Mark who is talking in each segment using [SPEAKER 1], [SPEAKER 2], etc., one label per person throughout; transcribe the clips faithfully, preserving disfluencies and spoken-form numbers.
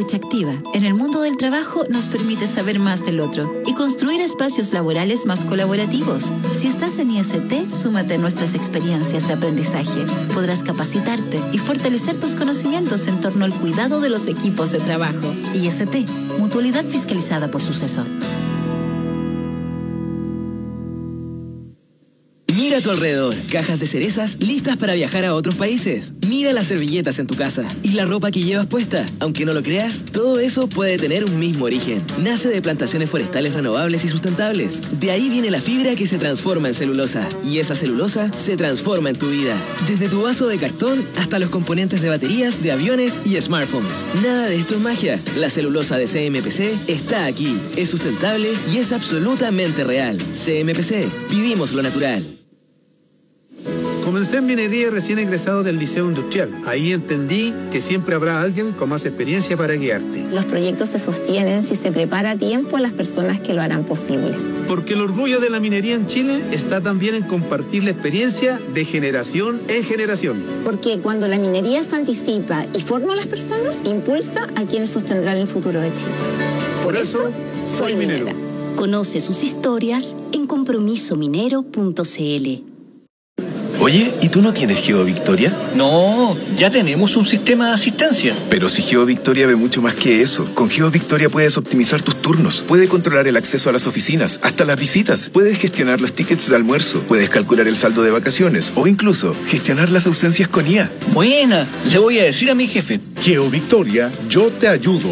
[SPEAKER 1] escucha activa en el mundo del trabajo nos permite saber más del otro y construir espacios laborales más colaborativos. Si estás en I S T, súmate a nuestras experiencias de aprendizaje. Podrás capacitarte y fortalecer tus conocimientos en torno al cuidado de los equipos de trabajo. I S T, Mutualidad Fiscalizada por Suceso.
[SPEAKER 2] Mira a tu alrededor, cajas de cerezas listas para viajar a otros países. Mira las servilletas en tu casa y la ropa que llevas puesta. Aunque no lo creas, todo eso puede tener un mismo origen. Nace de plantaciones forestales renovables y sustentables. De ahí viene la fibra que se transforma en celulosa. Y esa celulosa se transforma en tu vida. Desde tu vaso de cartón hasta los componentes de baterías, de aviones y smartphones. Nada de esto es magia. La celulosa de C M P C está aquí. Es sustentable y es absolutamente real. C M P C. Vivimos lo natural.
[SPEAKER 3] Comencé en minería recién egresado del Liceo Industrial. Ahí entendí que siempre habrá alguien con más experiencia para guiarte.
[SPEAKER 4] Los proyectos se sostienen si se prepara a tiempo a las personas que lo harán posible.
[SPEAKER 3] Porque el orgullo de la minería en Chile está también en compartir la experiencia de generación en generación.
[SPEAKER 4] Porque cuando la minería se anticipa y forma a las personas, impulsa a quienes sostendrán el futuro de Chile. Por, Por eso, eso, soy minero. minera.
[SPEAKER 5] Conoce sus historias en compromiso minero punto c l.
[SPEAKER 6] Oye, ¿y tú no tienes GeoVictoria?
[SPEAKER 7] No, ya tenemos un sistema de asistencia.
[SPEAKER 6] Pero si GeoVictoria ve mucho más que eso. Con GeoVictoria puedes optimizar tus turnos, puedes controlar el acceso a las oficinas, hasta las visitas, puedes gestionar los tickets de almuerzo, puedes calcular el saldo de vacaciones o incluso gestionar las ausencias con I A.
[SPEAKER 7] Buena, le voy a decir a mi jefe.
[SPEAKER 8] GeoVictoria, yo te ayudo.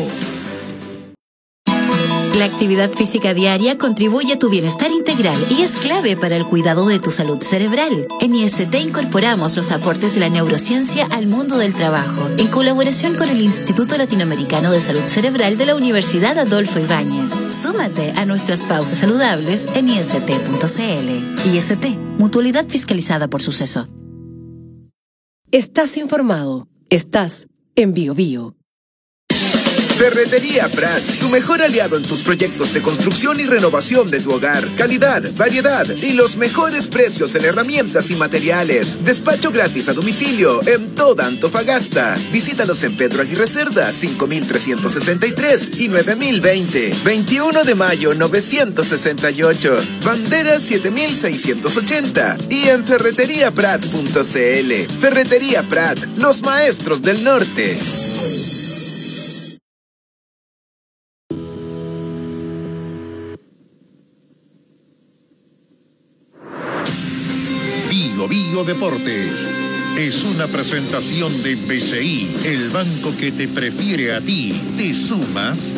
[SPEAKER 1] La actividad física diaria contribuye a tu bienestar integral y es clave para el cuidado de tu salud cerebral. En I S T incorporamos los aportes de la neurociencia al mundo del trabajo, en colaboración con el Instituto Latinoamericano de Salud Cerebral de la Universidad Adolfo Ibáñez. Súmate a nuestras pausas saludables en i s t punto c l. I S T, Mutualidad Fiscalizada por Suceso.
[SPEAKER 9] Estás informado. Estás en Bio Bio.
[SPEAKER 10] Ferretería Prat, tu mejor aliado en tus proyectos de construcción y renovación de tu hogar. Calidad, variedad y los mejores precios en herramientas y materiales. Despacho gratis a domicilio en toda Antofagasta. Visítalos en Pedro Aguirre Cerda, cinco mil trescientos sesenta y tres y nueve mil veinte. veintiuno de mayo, novecientos sesenta y ocho. Bandera siete mil seiscientos ochenta. Y en ferretería prat punto c l. Ferretería Prat, los maestros del norte.
[SPEAKER 8] Bio Bio Deportes es una presentación de B C I, el banco que te prefiere a ti. ¿Te sumas?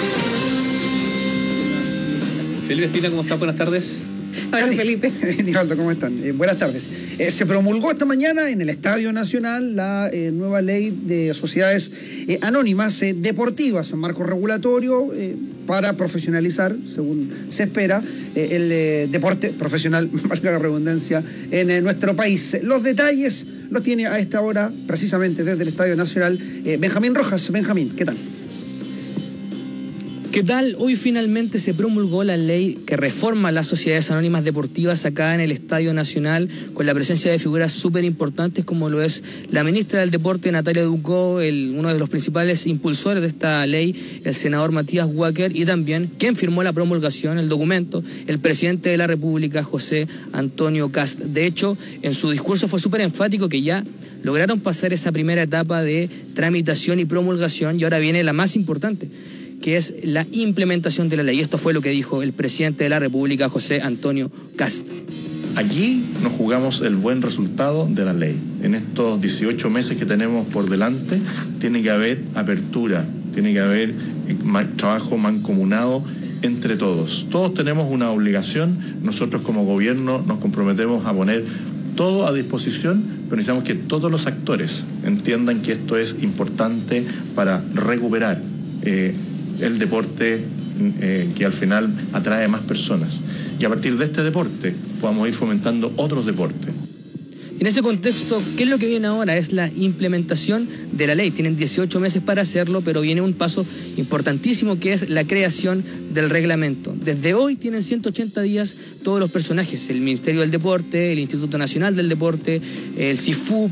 [SPEAKER 11] Felipe Espina, ¿cómo está? Buenas tardes.
[SPEAKER 12] Hola, Felipe. Nivaldo, ¿cómo están? Eh, buenas tardes. Eh, se promulgó esta mañana en el Estadio Nacional la eh, nueva ley de sociedades eh, anónimas eh, deportivas, un marco regulatorio eh, para profesionalizar, según se espera, eh, el eh, deporte profesional, valga la redundancia, en eh, nuestro país. Los detalles los tiene a esta hora, precisamente desde el Estadio Nacional, eh, Benjamín Rojas. Benjamín, ¿qué tal?
[SPEAKER 11] ¿Qué tal? Hoy finalmente se promulgó la ley que reforma las sociedades anónimas deportivas acá en el Estadio Nacional, con la presencia de figuras súper importantes como lo es la ministra del Deporte, Natalia Ducó, el, uno de los principales impulsores de esta ley, el senador Matías Walker, y también quien firmó la promulgación, el documento, el presidente de la República, José Antonio Kast. De hecho, en su discurso fue súper enfático que ya lograron pasar esa primera etapa de tramitación y promulgación, y ahora viene la más importante, que es la implementación de la ley. Esto fue lo que dijo el presidente de la República, José Antonio Kast.
[SPEAKER 13] Aquí nos jugamos el buen resultado de la ley. En estos dieciocho meses que tenemos por delante, tiene que haber apertura, tiene que haber trabajo mancomunado entre todos. Todos tenemos una obligación, nosotros como gobierno nos comprometemos a poner todo a disposición, pero necesitamos que todos los actores entiendan que esto es importante para recuperar eh, el deporte eh, que al final atrae a más personas. Y a partir de este deporte podamos ir fomentando otros deportes.
[SPEAKER 11] En ese contexto, ¿qué es lo que viene ahora? Es la implementación de la ley. Tienen dieciocho meses para hacerlo, pero viene un paso importantísimo que es la creación del reglamento. Desde hoy tienen ciento ochenta días todos los personajes, el Ministerio del Deporte, el Instituto Nacional del Deporte, el C I F U P,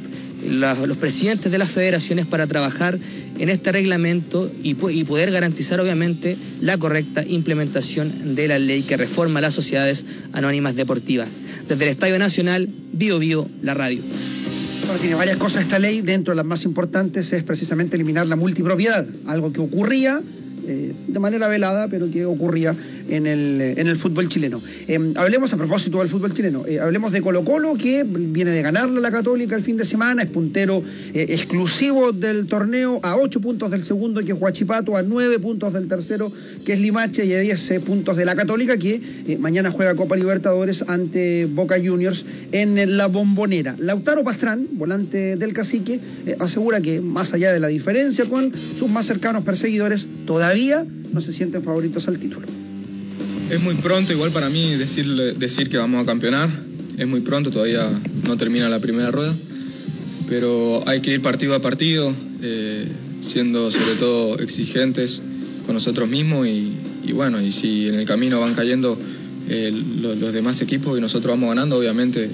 [SPEAKER 11] la, los presidentes de las federaciones para trabajar en este reglamento y, y poder garantizar obviamente la correcta implementación de la ley que reforma las sociedades anónimas deportivas. Desde el Estadio Nacional, Bio Bio, la radio.
[SPEAKER 12] Bueno, tiene varias cosas esta ley, dentro de las más importantes es precisamente eliminar la multipropiedad, algo que ocurría eh, de manera velada, pero que ocurría en el, en el fútbol chileno. Eh, hablemos a propósito del fútbol chileno, eh, hablemos de Colo Colo, que viene de ganarle a la Católica el fin de semana, es puntero eh, exclusivo del torneo, a ocho puntos del segundo, que es Huachipato, a nueve puntos del tercero, que es Limache, y a diez eh, puntos de la Católica, que eh, mañana juega Copa Libertadores ante Boca Juniors en la Bombonera. Lautaro Pastrán, volante del Cacique, eh, asegura que más allá de la diferencia con sus más cercanos perseguidores, todavía no se sienten favoritos al título.
[SPEAKER 14] Es muy pronto, igual para mí, decir, decir que vamos a campeonar. Es muy pronto, todavía no termina la primera rueda. Pero hay que ir partido a partido, eh, siendo sobre todo exigentes con nosotros mismos. Y, y bueno, y si en el camino van cayendo eh, los, los demás equipos y nosotros vamos ganando, obviamente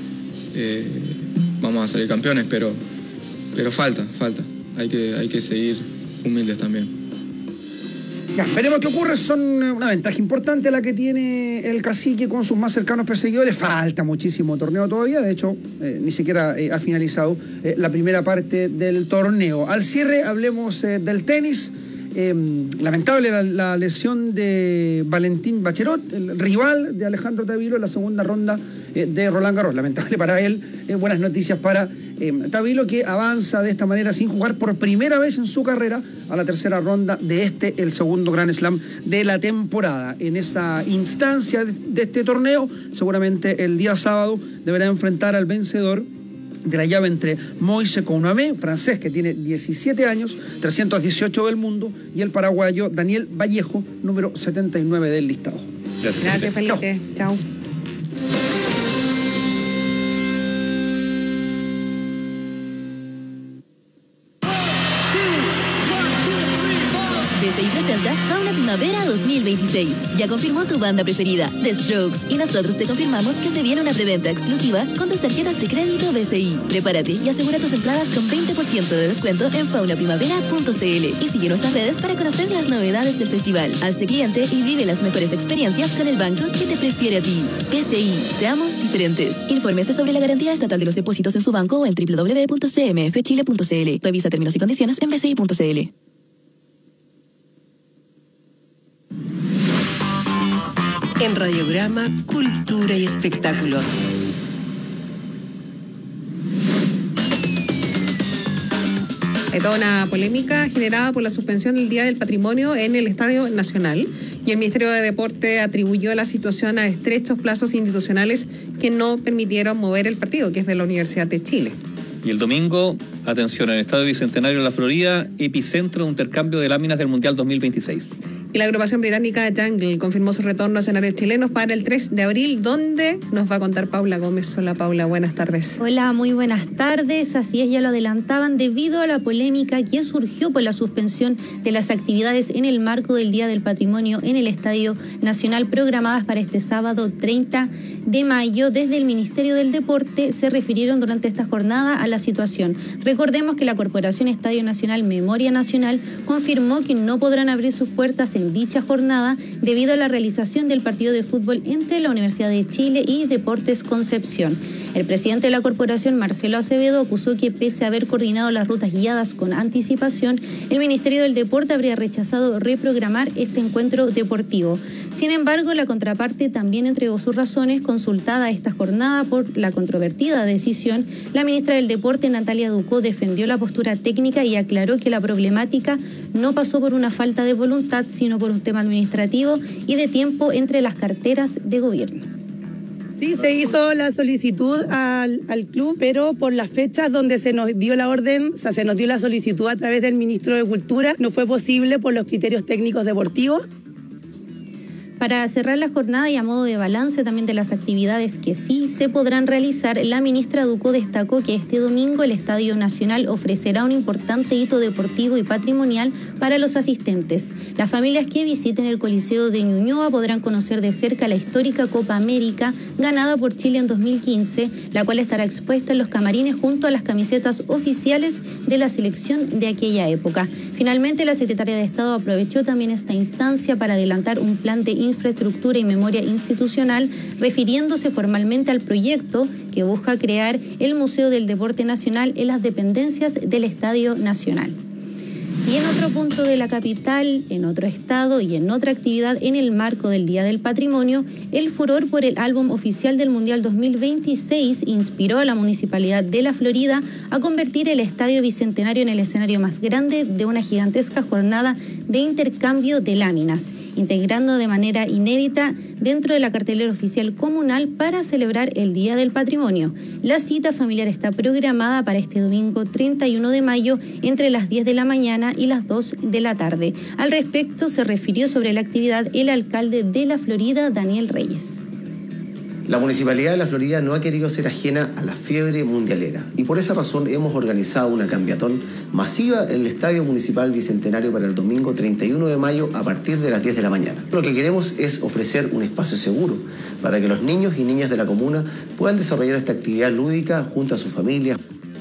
[SPEAKER 14] eh, vamos a salir campeones. Pero, pero falta, falta. Hay que, hay que seguir humildes también.
[SPEAKER 12] Ya, veremos qué ocurre, son una ventaja importante la que tiene el Cacique con sus más cercanos perseguidores. Falta muchísimo torneo todavía, de hecho, eh, ni siquiera eh, ha finalizado eh, la primera parte del torneo. Al cierre, hablemos eh, del tenis. Eh, lamentable la, la lesión de Valentín Baccherot, el rival de Alejandro Tavilo en la segunda ronda eh, de Roland Garros. Lamentable para él, eh, buenas noticias para eh, Tavilo, que avanza de esta manera sin jugar por primera vez en su carrera a la tercera ronda de este, el segundo Grand Slam de la temporada. En esa instancia de, de este torneo, seguramente el día sábado deberá enfrentar al vencedor de la llave entre Moise Kounamé, francés que tiene diecisiete años, trescientos dieciocho del mundo, y el paraguayo Daniel Vallejo, número setenta y nueve del listado.
[SPEAKER 15] Gracias, Gracias Felipe. Chao.
[SPEAKER 1] B C I presenta Fauna Primavera dos mil veintiséis. Ya confirmó tu banda preferida, The Strokes, y nosotros te confirmamos que se viene una preventa exclusiva con tus tarjetas de crédito B C I. Prepárate y asegura tus entradas con veinte por ciento de descuento en fauna primavera punto c l y sigue nuestras redes para conocer las novedades del festival. Hazte cliente y vive las mejores experiencias con el banco que te prefiere a ti. B C I, seamos diferentes. Infórmese sobre la garantía estatal de los depósitos en su banco o en doble u doble u doble u punto c m f chile punto c l. Revisa términos y condiciones en b c i punto c l.
[SPEAKER 9] En Radiograma, Cultura y Espectáculos.
[SPEAKER 15] Hay toda una polémica generada por la suspensión del Día del Patrimonio en el Estadio Nacional, y el Ministerio de Deporte atribuyó la situación a estrechos plazos institucionales que no permitieron mover el partido, que es de la Universidad de Chile.
[SPEAKER 16] Y el domingo, atención, en el Estadio Bicentenario de la Florida, epicentro de un intercambio de láminas del Mundial dos mil veintiséis.
[SPEAKER 15] Y la agrupación británica Jungle confirmó su retorno a escenarios chilenos para el tres de abril, donde nos va a contar Paula Gómez. Hola Paula, buenas tardes.
[SPEAKER 17] Hola, muy buenas tardes. Así es, ya lo adelantaban, debido a la polémica que surgió por la suspensión de las actividades en el marco del Día del Patrimonio en el Estadio Nacional programadas para este sábado treinta de mayo. Desde el Ministerio del Deporte se refirieron durante esta jornada a la situación. Recordemos que la Corporación Estadio Nacional Memoria Nacional confirmó que no podrán abrir sus puertas en dicha jornada debido a la realización del partido de fútbol entre la Universidad de Chile y Deportes Concepción. El presidente de la corporación, Marcelo Acevedo, acusó que pese a haber coordinado las rutas guiadas con anticipación, el Ministerio del Deporte habría rechazado reprogramar este encuentro deportivo. Sin embargo, la contraparte también entregó sus razones. Consultada esta jornada por la controvertida decisión, la ministra del Deporte, Natalia Ducó, defendió la postura técnica y aclaró que la problemática no pasó por una falta de voluntad, sino por un tema administrativo y de tiempo entre las carteras de gobierno.
[SPEAKER 18] Sí, se hizo la solicitud al, al club, pero por las fechas donde se nos dio la orden, o sea, se nos dio la solicitud a través del ministro de Cultura, no fue posible por los criterios técnicos deportivos.
[SPEAKER 17] Para cerrar la jornada y a modo de balance también de las actividades que sí se podrán realizar, la ministra Ducó destacó que este domingo el Estadio Nacional ofrecerá un importante hito deportivo y patrimonial para los asistentes. Las familias que visiten el Coliseo de Ñuñoa podrán conocer de cerca la histórica Copa América ganada por Chile en dos mil quince, la cual estará expuesta en los camarines junto a las camisetas oficiales de la selección de aquella época. Finalmente, la secretaria de Estado aprovechó también esta instancia para adelantar un plan de infraestructura y memoria institucional, refiriéndose formalmente al proyecto que busca crear el Museo del Deporte Nacional en las dependencias del Estadio Nacional. Y en otro punto de la capital, en otro estado y en otra actividad en el marco del Día del Patrimonio, el furor por el álbum oficial del Mundial dos mil veintiséis inspiró a la Municipalidad de La Florida a convertir el Estadio Bicentenario en el escenario más grande de una gigantesca jornada de intercambio de láminas, integrando de manera inédita dentro de la cartelera oficial comunal para celebrar el Día del Patrimonio. La cita familiar está programada para este domingo treinta y uno de mayo entre las diez de la mañana y las dos de la tarde. Al respecto se refirió sobre la actividad el alcalde de La Florida, Daniel Reyes.
[SPEAKER 19] La Municipalidad de La Florida no ha querido ser ajena a la fiebre mundialera y por esa razón hemos organizado una cambiatón masiva en el Estadio Municipal Bicentenario para el domingo treinta y uno de mayo a partir de las diez de la mañana. Lo que queremos es ofrecer un espacio seguro para que los niños y niñas de la comuna puedan desarrollar esta actividad lúdica junto a sus familias.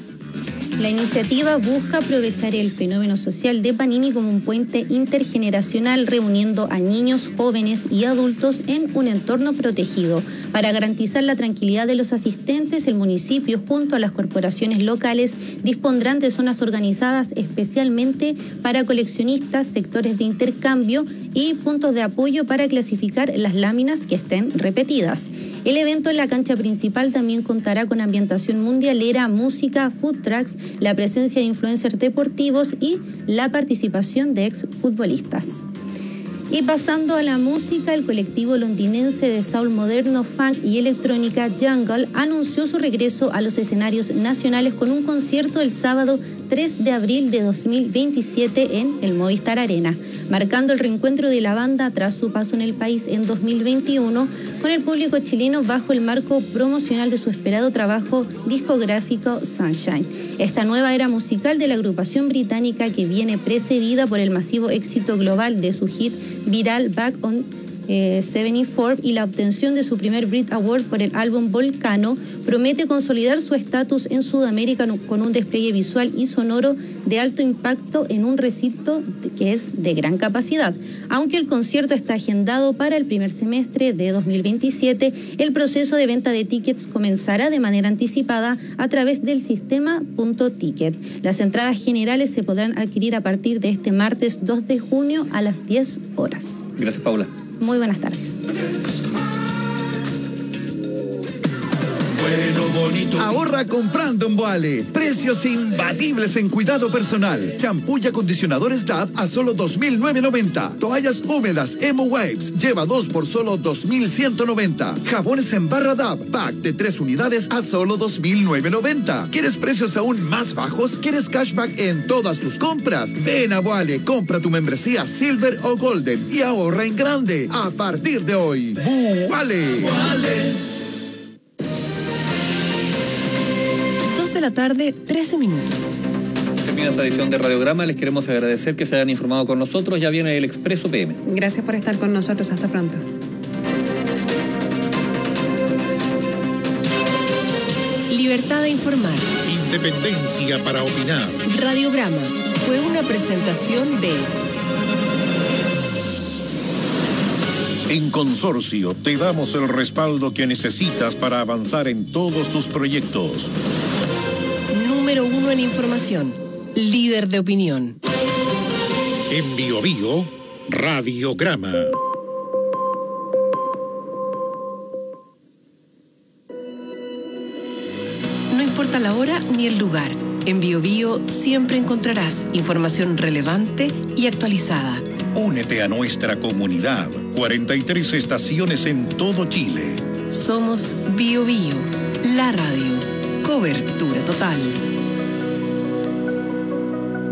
[SPEAKER 17] La iniciativa busca aprovechar el fenómeno social de Panini como un puente intergeneracional, reuniendo a niños, jóvenes y adultos en un entorno protegido. Para garantizar la tranquilidad de los asistentes, el municipio, junto a las corporaciones locales, dispondrán de zonas organizadas especialmente para coleccionistas, sectores de intercambio y puntos de apoyo para clasificar las láminas que estén repetidas. El evento en la cancha principal también contará con ambientación mundialera, música, food trucks, la presencia de influencers deportivos y la participación de exfutbolistas. Y pasando a la música, el colectivo londinense de soul moderno, funk y electrónica Jungle anunció su regreso a los escenarios nacionales con un concierto el sábado tres de abril de dos mil veintisiete en el Movistar Arena, marcando el reencuentro de la banda tras su paso en el país en dos mil veintiuno con el público chileno bajo el marco promocional de su esperado trabajo discográfico Sunshine. Esta nueva era musical de la agrupación británica, que viene precedida por el masivo éxito global de su hit viral Back on eh, setenta y cuatro y la obtención de su primer Brit Award por el álbum Volcano, promete consolidar su estatus en Sudamérica con un despliegue visual y sonoro de alto impacto en un recinto que es de gran capacidad. Aunque el concierto está agendado para el primer semestre de dos mil veintisiete, el proceso de venta de tickets comenzará de manera anticipada a través del sistema Punto Ticket. Las entradas generales se podrán adquirir a partir de este martes dos de junio a las diez horas.
[SPEAKER 16] Gracias, Paula.
[SPEAKER 17] Muy buenas tardes.
[SPEAKER 20] Ahorra comprando en Boale. Precios imbatibles en cuidado personal. Champú y acondicionadores D A V a solo dos mil novecientos noventa. Toallas húmedas Emo Wipes lleva dos por solo dos mil ciento noventa. Jabones en barra D A V, pack de tres unidades a solo dos mil novecientos noventa. ¿Quieres precios aún más bajos? ¿Quieres cashback en todas tus compras? Ven a Boale, compra tu membresía Silver o Golden y ahorra en grande a partir de hoy. Boale. Boale.
[SPEAKER 9] De la tarde, trece minutos.
[SPEAKER 16] Termina esta edición de Radiograma. Les queremos agradecer que se hayan informado con nosotros. Ya viene el Expreso P M.
[SPEAKER 15] Gracias por estar con nosotros. Hasta pronto.
[SPEAKER 9] Libertad de informar.
[SPEAKER 8] Independencia para opinar.
[SPEAKER 9] Radiograma fue una presentación de...
[SPEAKER 8] En Consorcio te damos el respaldo que necesitas para avanzar en todos tus proyectos.
[SPEAKER 9] Número uno en información, líder de opinión.
[SPEAKER 8] En Bio Bio, Radiograma.
[SPEAKER 9] No importa la hora ni el lugar, en Bio Bio siempre encontrarás información relevante y actualizada.
[SPEAKER 8] Únete a nuestra comunidad. cuarenta y tres estaciones en todo Chile.
[SPEAKER 9] Somos Bio Bio, la radio. Cobertura total.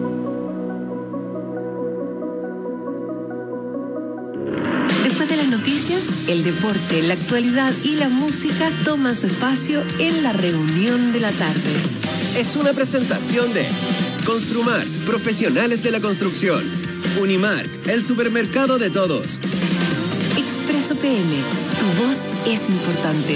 [SPEAKER 9] Después de las noticias noticias, el deporte, la actualidad y la música toman su espacio en la reunión de la tarde.
[SPEAKER 21] Es una presentación de Construmart, profesionales de la construcción. Unimark, el supermercado de todos.
[SPEAKER 9] Expreso P M, tu voz es importante.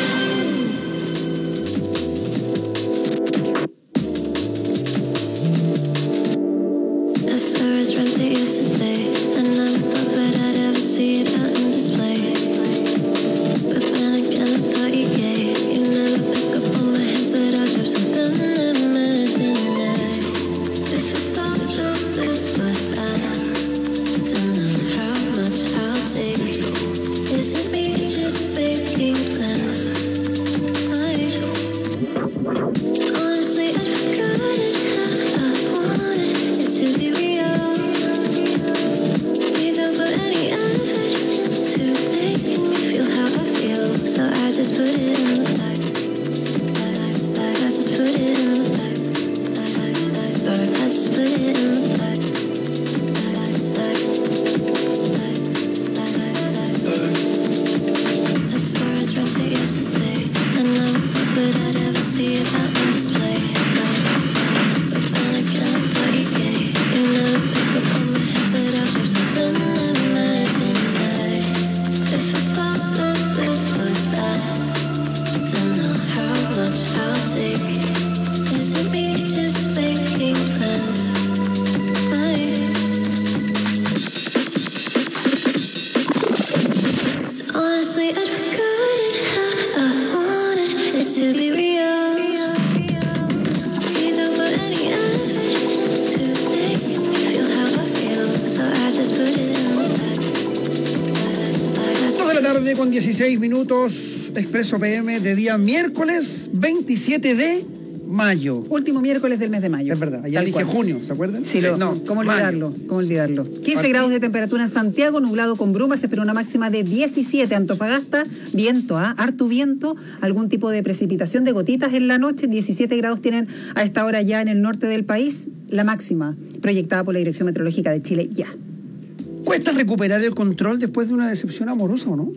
[SPEAKER 12] Con dieciséis minutos, Expreso P M de día miércoles veintisiete de mayo.
[SPEAKER 22] Último miércoles del mes de mayo.
[SPEAKER 12] Es verdad, ayer
[SPEAKER 22] Tal
[SPEAKER 12] dije
[SPEAKER 22] cual.
[SPEAKER 12] junio, ¿se acuerdan?
[SPEAKER 22] Sí, lo,
[SPEAKER 12] no,
[SPEAKER 22] ¿cómo olvidarlo? ¿Cómo olvidarlo? quince
[SPEAKER 12] Aquí.
[SPEAKER 22] Grados de temperatura en Santiago, nublado con brumas, se espera una máxima de diecisiete. Antofagasta, viento, ¿ah? Harto viento, algún tipo de precipitación de gotitas en la noche. diecisiete grados tienen a esta hora ya en el norte del país, la máxima proyectada por la Dirección Meteorológica de Chile ya.
[SPEAKER 12] ¿Cuesta recuperar el control después de una decepción amorosa o no?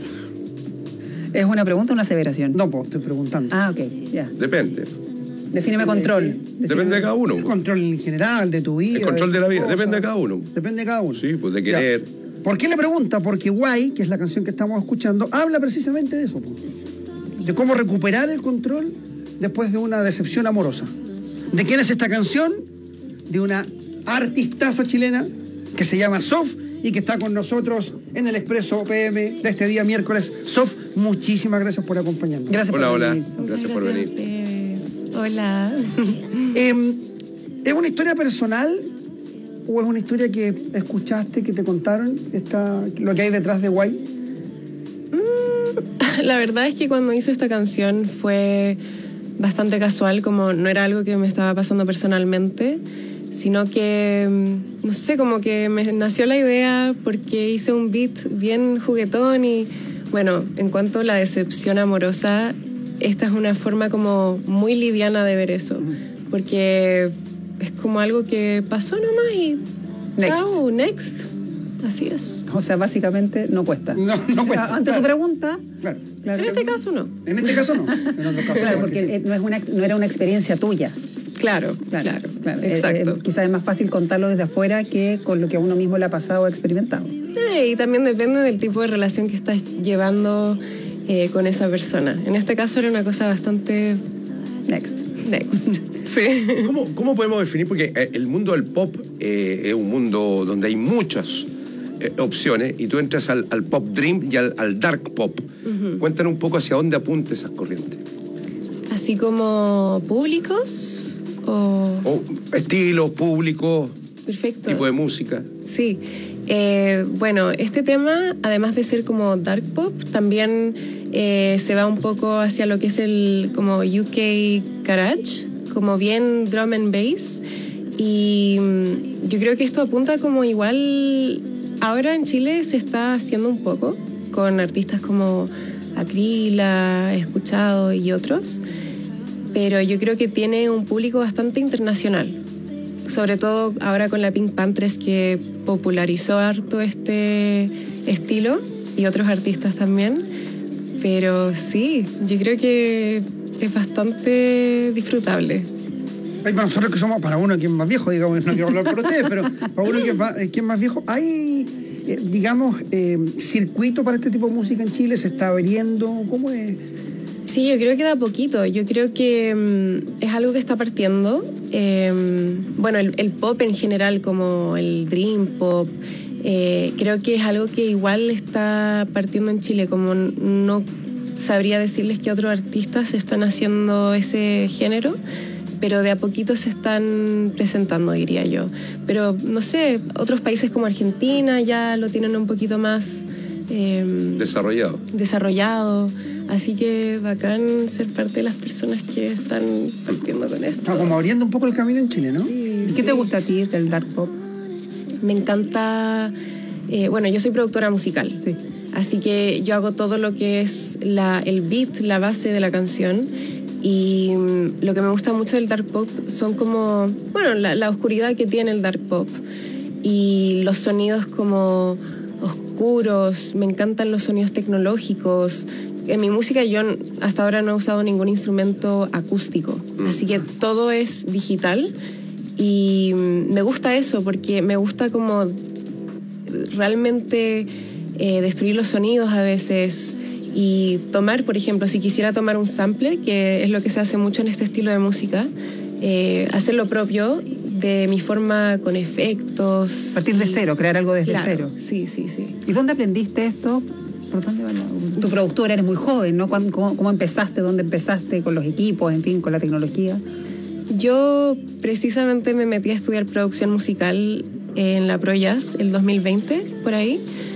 [SPEAKER 22] ¿Es una pregunta o una aseveración?
[SPEAKER 12] No, pues estoy preguntando.
[SPEAKER 22] Ah, ok, ya.
[SPEAKER 23] Depende.
[SPEAKER 22] Defíneme control.
[SPEAKER 23] Depende Defíneme. de cada uno.
[SPEAKER 12] El control en general, de tu vida.
[SPEAKER 23] El control de, de la vida,
[SPEAKER 12] cosas.
[SPEAKER 23] depende de cada uno.
[SPEAKER 12] Depende de cada uno.
[SPEAKER 23] Sí, pues de querer.
[SPEAKER 12] Ya. ¿Por qué le pregunta? Porque Guay, que es la canción que estamos escuchando, habla precisamente de eso. Pues. De cómo recuperar el control después de una decepción amorosa. ¿De quién es esta canción? De una artistaza chilena que se llama Sof y que está con nosotros en el Expreso P M de este día miércoles. Sof, muchísimas gracias por acompañarnos.
[SPEAKER 22] Gracias
[SPEAKER 23] hola,
[SPEAKER 22] por
[SPEAKER 23] hola.
[SPEAKER 22] venir.
[SPEAKER 23] Gracias, gracias por venir.
[SPEAKER 15] Hola.
[SPEAKER 12] Eh, ¿Es una historia personal o es una historia que escuchaste, que te contaron, esta, lo que hay detrás de Guay?
[SPEAKER 15] Mm, la verdad es que cuando hice esta canción fue bastante casual, como no era algo que me estaba pasando personalmente, sino que, no sé, como que me nació la idea porque hice un beat bien juguetón y, bueno, en cuanto a la decepción amorosa, esta es una forma como muy liviana de ver eso, porque es como algo que pasó nomás y
[SPEAKER 22] Next.
[SPEAKER 15] chao, next. Así es.
[SPEAKER 22] O sea, básicamente no cuesta.
[SPEAKER 12] No, no cuesta.
[SPEAKER 22] Ante
[SPEAKER 12] claro.
[SPEAKER 22] tu pregunta...
[SPEAKER 12] Claro.
[SPEAKER 22] Claro.
[SPEAKER 15] En este caso no.
[SPEAKER 12] En este caso no. En otro caso,
[SPEAKER 22] Claro,
[SPEAKER 12] no,
[SPEAKER 22] porque
[SPEAKER 12] sí.
[SPEAKER 22] no, es una, no era una experiencia tuya.
[SPEAKER 15] Claro, claro,
[SPEAKER 22] Claro, claro.
[SPEAKER 15] exacto.
[SPEAKER 22] Eh, eh, quizás es más fácil contarlo desde afuera que con lo que a uno mismo le ha pasado o experimentado.
[SPEAKER 15] Eh, y también depende del tipo de relación que estás llevando eh, con esa persona. En este caso era una cosa bastante...
[SPEAKER 22] Next.
[SPEAKER 15] Next. Sí.
[SPEAKER 23] ¿Cómo, ¿Cómo podemos definir? Porque el mundo del pop eh, es un mundo donde hay muchas eh, opciones y tú entras al, al pop dream y al, al dark pop. Uh-huh. Cuéntanos un poco hacia dónde apunta esas corrientes.
[SPEAKER 15] Así como públicos o...
[SPEAKER 23] O estilos, públicos,
[SPEAKER 15] Perfecto.
[SPEAKER 23] tipo de música.
[SPEAKER 15] Sí. Eh, bueno, este tema, además de ser como dark pop, también eh, se va un poco hacia lo que es el como U K garage, como bien drum and bass. Y mm, yo creo que esto apunta como igual... Ahora en Chile se está haciendo un poco con artistas como Acrila, Escuchado y otros, pero yo creo que tiene un público bastante internacional, sobre todo ahora con la Pink Panthers, que popularizó harto este estilo
[SPEAKER 2] y otros artistas también. Pero sí, yo creo que es bastante disfrutable.
[SPEAKER 12] Ay, para nosotros que somos, para uno que es más viejo, digamos, no quiero hablar por ustedes, pero para uno que es más, que es más viejo, ¿hay, eh, digamos, eh, circuito para este tipo de música en Chile? ¿Se está abriendo? ¿Cómo es?
[SPEAKER 2] Sí, yo creo que da poquito. Yo creo que um, es algo que está partiendo. Eh, bueno, el, el pop en general, como el dream pop, eh, creo que es algo que igual está partiendo en Chile. Como no sabría decirles que otros artistas están haciendo ese género, pero de a poquito se están presentando, diría yo. Pero, no sé, otros países como Argentina ya lo tienen un poquito más... Eh,
[SPEAKER 23] desarrollado.
[SPEAKER 2] Desarrollado. Así que bacán ser parte de las personas que están partiendo con esto.
[SPEAKER 12] Está como abriendo un poco el camino en Chile, ¿no?
[SPEAKER 2] Sí,
[SPEAKER 22] ¿Y qué
[SPEAKER 2] sí.
[SPEAKER 22] te gusta a ti del dark pop?
[SPEAKER 2] Me encanta... Eh, bueno, yo soy productora musical.
[SPEAKER 22] Sí.
[SPEAKER 2] Así que yo hago todo lo que es la, el beat, la base de la canción. Y mm, lo que me gusta mucho del dark pop son como... Bueno, la, la oscuridad que tiene el dark pop. Y los sonidos como oscuros. Me encantan los sonidos tecnológicos. En mi música yo hasta ahora no he usado ningún instrumento acústico, mm. así que todo es digital y me gusta eso porque me gusta como realmente eh, destruir los sonidos a veces y tomar, por ejemplo, si quisiera tomar un sample, que es lo que se hace mucho en este estilo de música, eh, hacer lo propio de mi forma con efectos.
[SPEAKER 22] Partir de cero, crear algo desde
[SPEAKER 2] claro,
[SPEAKER 22] cero.
[SPEAKER 2] Sí, sí, sí.
[SPEAKER 22] ¿Y dónde aprendiste esto? ¿Por dónde va la... Tu productora, eres muy joven, ¿no? ¿Cómo, cómo empezaste? ¿Dónde empezaste? ¿Con los equipos? En fin, con la tecnología.
[SPEAKER 2] Yo precisamente me metí a estudiar producción musical en la ProJazz el dos mil veinte, por ahí.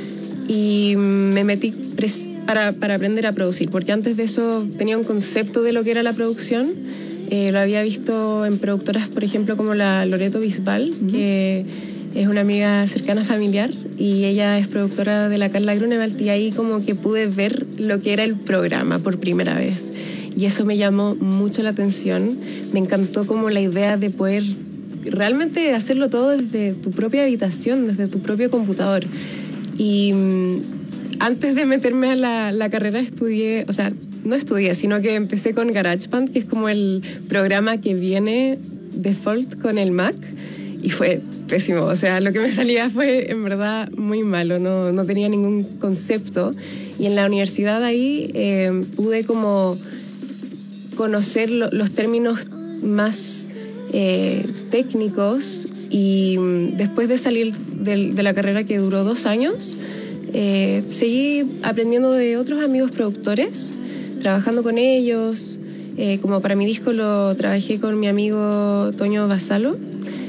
[SPEAKER 2] Y me metí para, para aprender a producir, porque antes de eso tenía un concepto de lo que era la producción. Eh, lo había visto en productoras, por ejemplo, como la Loreto Bisbal, uh-huh. que es una amiga cercana familiar, y ella es productora de la Carla Grunewald, y ahí como que pude ver lo que era el programa por primera vez. Y eso me llamó mucho la atención. Me encantó como la idea de poder realmente hacerlo todo desde tu propia habitación, desde tu propio computador. Y mmm, antes de meterme a la, la carrera estudié, o sea, no estudié, sino que empecé con GarageBand, que es como el programa que viene default con el Mac, y fue pésimo. O sea, lo que me salía fue en verdad muy malo, no, no tenía ningún concepto. Y en la universidad ahí eh, pude como conocer lo, los términos más eh, técnicos, y después de salir de, de la carrera, que duró dos años, eh, seguí aprendiendo de otros amigos productores, trabajando con ellos. Eh, como para mi disco lo trabajé con mi amigo Toño Basalo,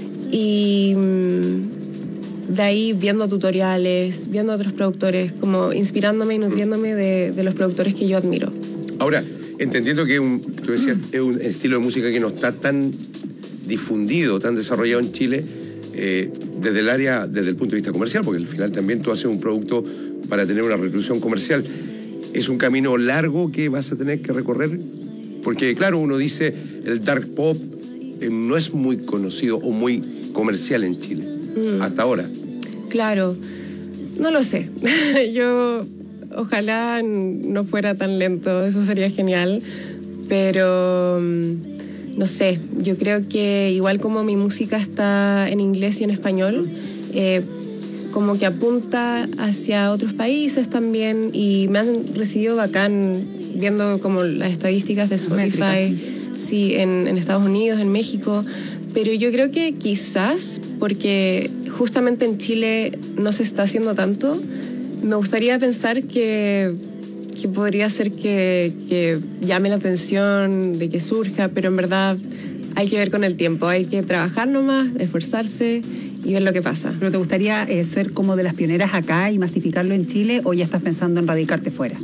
[SPEAKER 2] y mmm, de ahí viendo tutoriales, viendo a otros productores, como inspirándome y nutriéndome de, de los productores que yo admiro.
[SPEAKER 23] Ahora, entendiendo que un, tú decías, es un estilo de música que no está tan difundido, tan desarrollado en Chile, eh, desde el área, desde el punto de vista comercial, porque al final también tú haces un producto para tener una reproducción comercial. ¿Es un camino largo que vas a tener que recorrer? Porque claro, uno dice, el dark pop eh, no es muy conocido o muy comercial en Chile, mm. hasta ahora.
[SPEAKER 2] Claro, no lo sé. Yo ojalá no fuera tan lento, eso sería genial, pero no sé, yo creo que igual como mi música está en inglés y en español, eh, como que apunta hacia otros países también, y me han recibido bacán viendo como las estadísticas de Spotify, sí, en, en Estados Unidos, en México, pero yo creo que quizás, porque justamente en Chile no se está haciendo tanto, me gustaría pensar que, que podría ser que, que llame la atención, de que surja, pero en verdad hay que ver con el tiempo, hay que trabajar nomás, esforzarse y ver lo que pasa.
[SPEAKER 22] ¿Pero te gustaría eh, ser como de las pioneras acá y masificarlo en Chile, o ya estás pensando en radicarte fuera?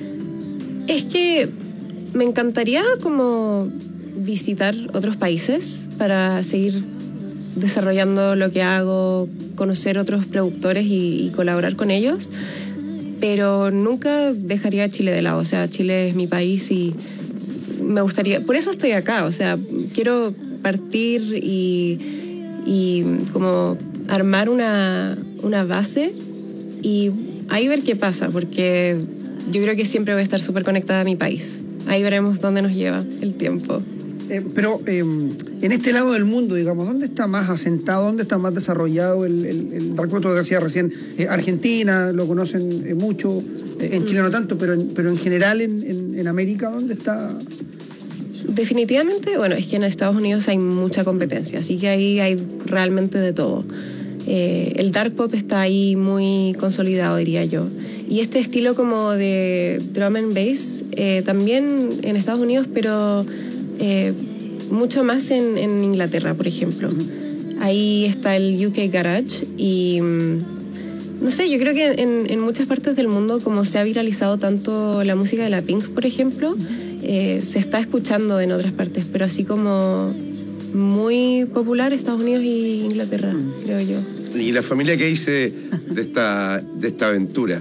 [SPEAKER 2] Es que me encantaría como visitar otros países para seguir desarrollando lo que hago, conocer otros productores y, y colaborar con ellos, pero nunca dejaría Chile de lado. O sea, Chile es mi país y me gustaría, por eso estoy acá, o sea, quiero partir y, y como armar una, una base y ahí ver qué pasa, porque yo creo que siempre voy a estar súper conectada a mi país. Ahí veremos dónde nos lleva el tiempo.
[SPEAKER 12] Eh, pero eh, en este lado del mundo, digamos, ¿dónde está más asentado, dónde está más desarrollado el, el, el dark pop? Tú decías recién, eh, Argentina, lo conocen eh, mucho, eh, en Chile no tanto, pero en, pero en general en, en, en América, ¿dónde está?
[SPEAKER 2] Definitivamente, bueno, es que en Estados Unidos hay mucha competencia, así que ahí hay realmente de todo. Eh, el dark pop está ahí muy consolidado, diría yo. Y este estilo como de drum and bass, eh, también en Estados Unidos, pero eh, mucho más en, en Inglaterra, por ejemplo. Ahí está el U K Garage y no sé, yo creo que en, en muchas partes del mundo, como se ha viralizado tanto la música de la Pink, por ejemplo, eh, se está escuchando en otras partes, pero así como muy popular Estados Unidos y Inglaterra, creo yo.
[SPEAKER 23] ¿Y la familia qué dice de esta, de esta aventura?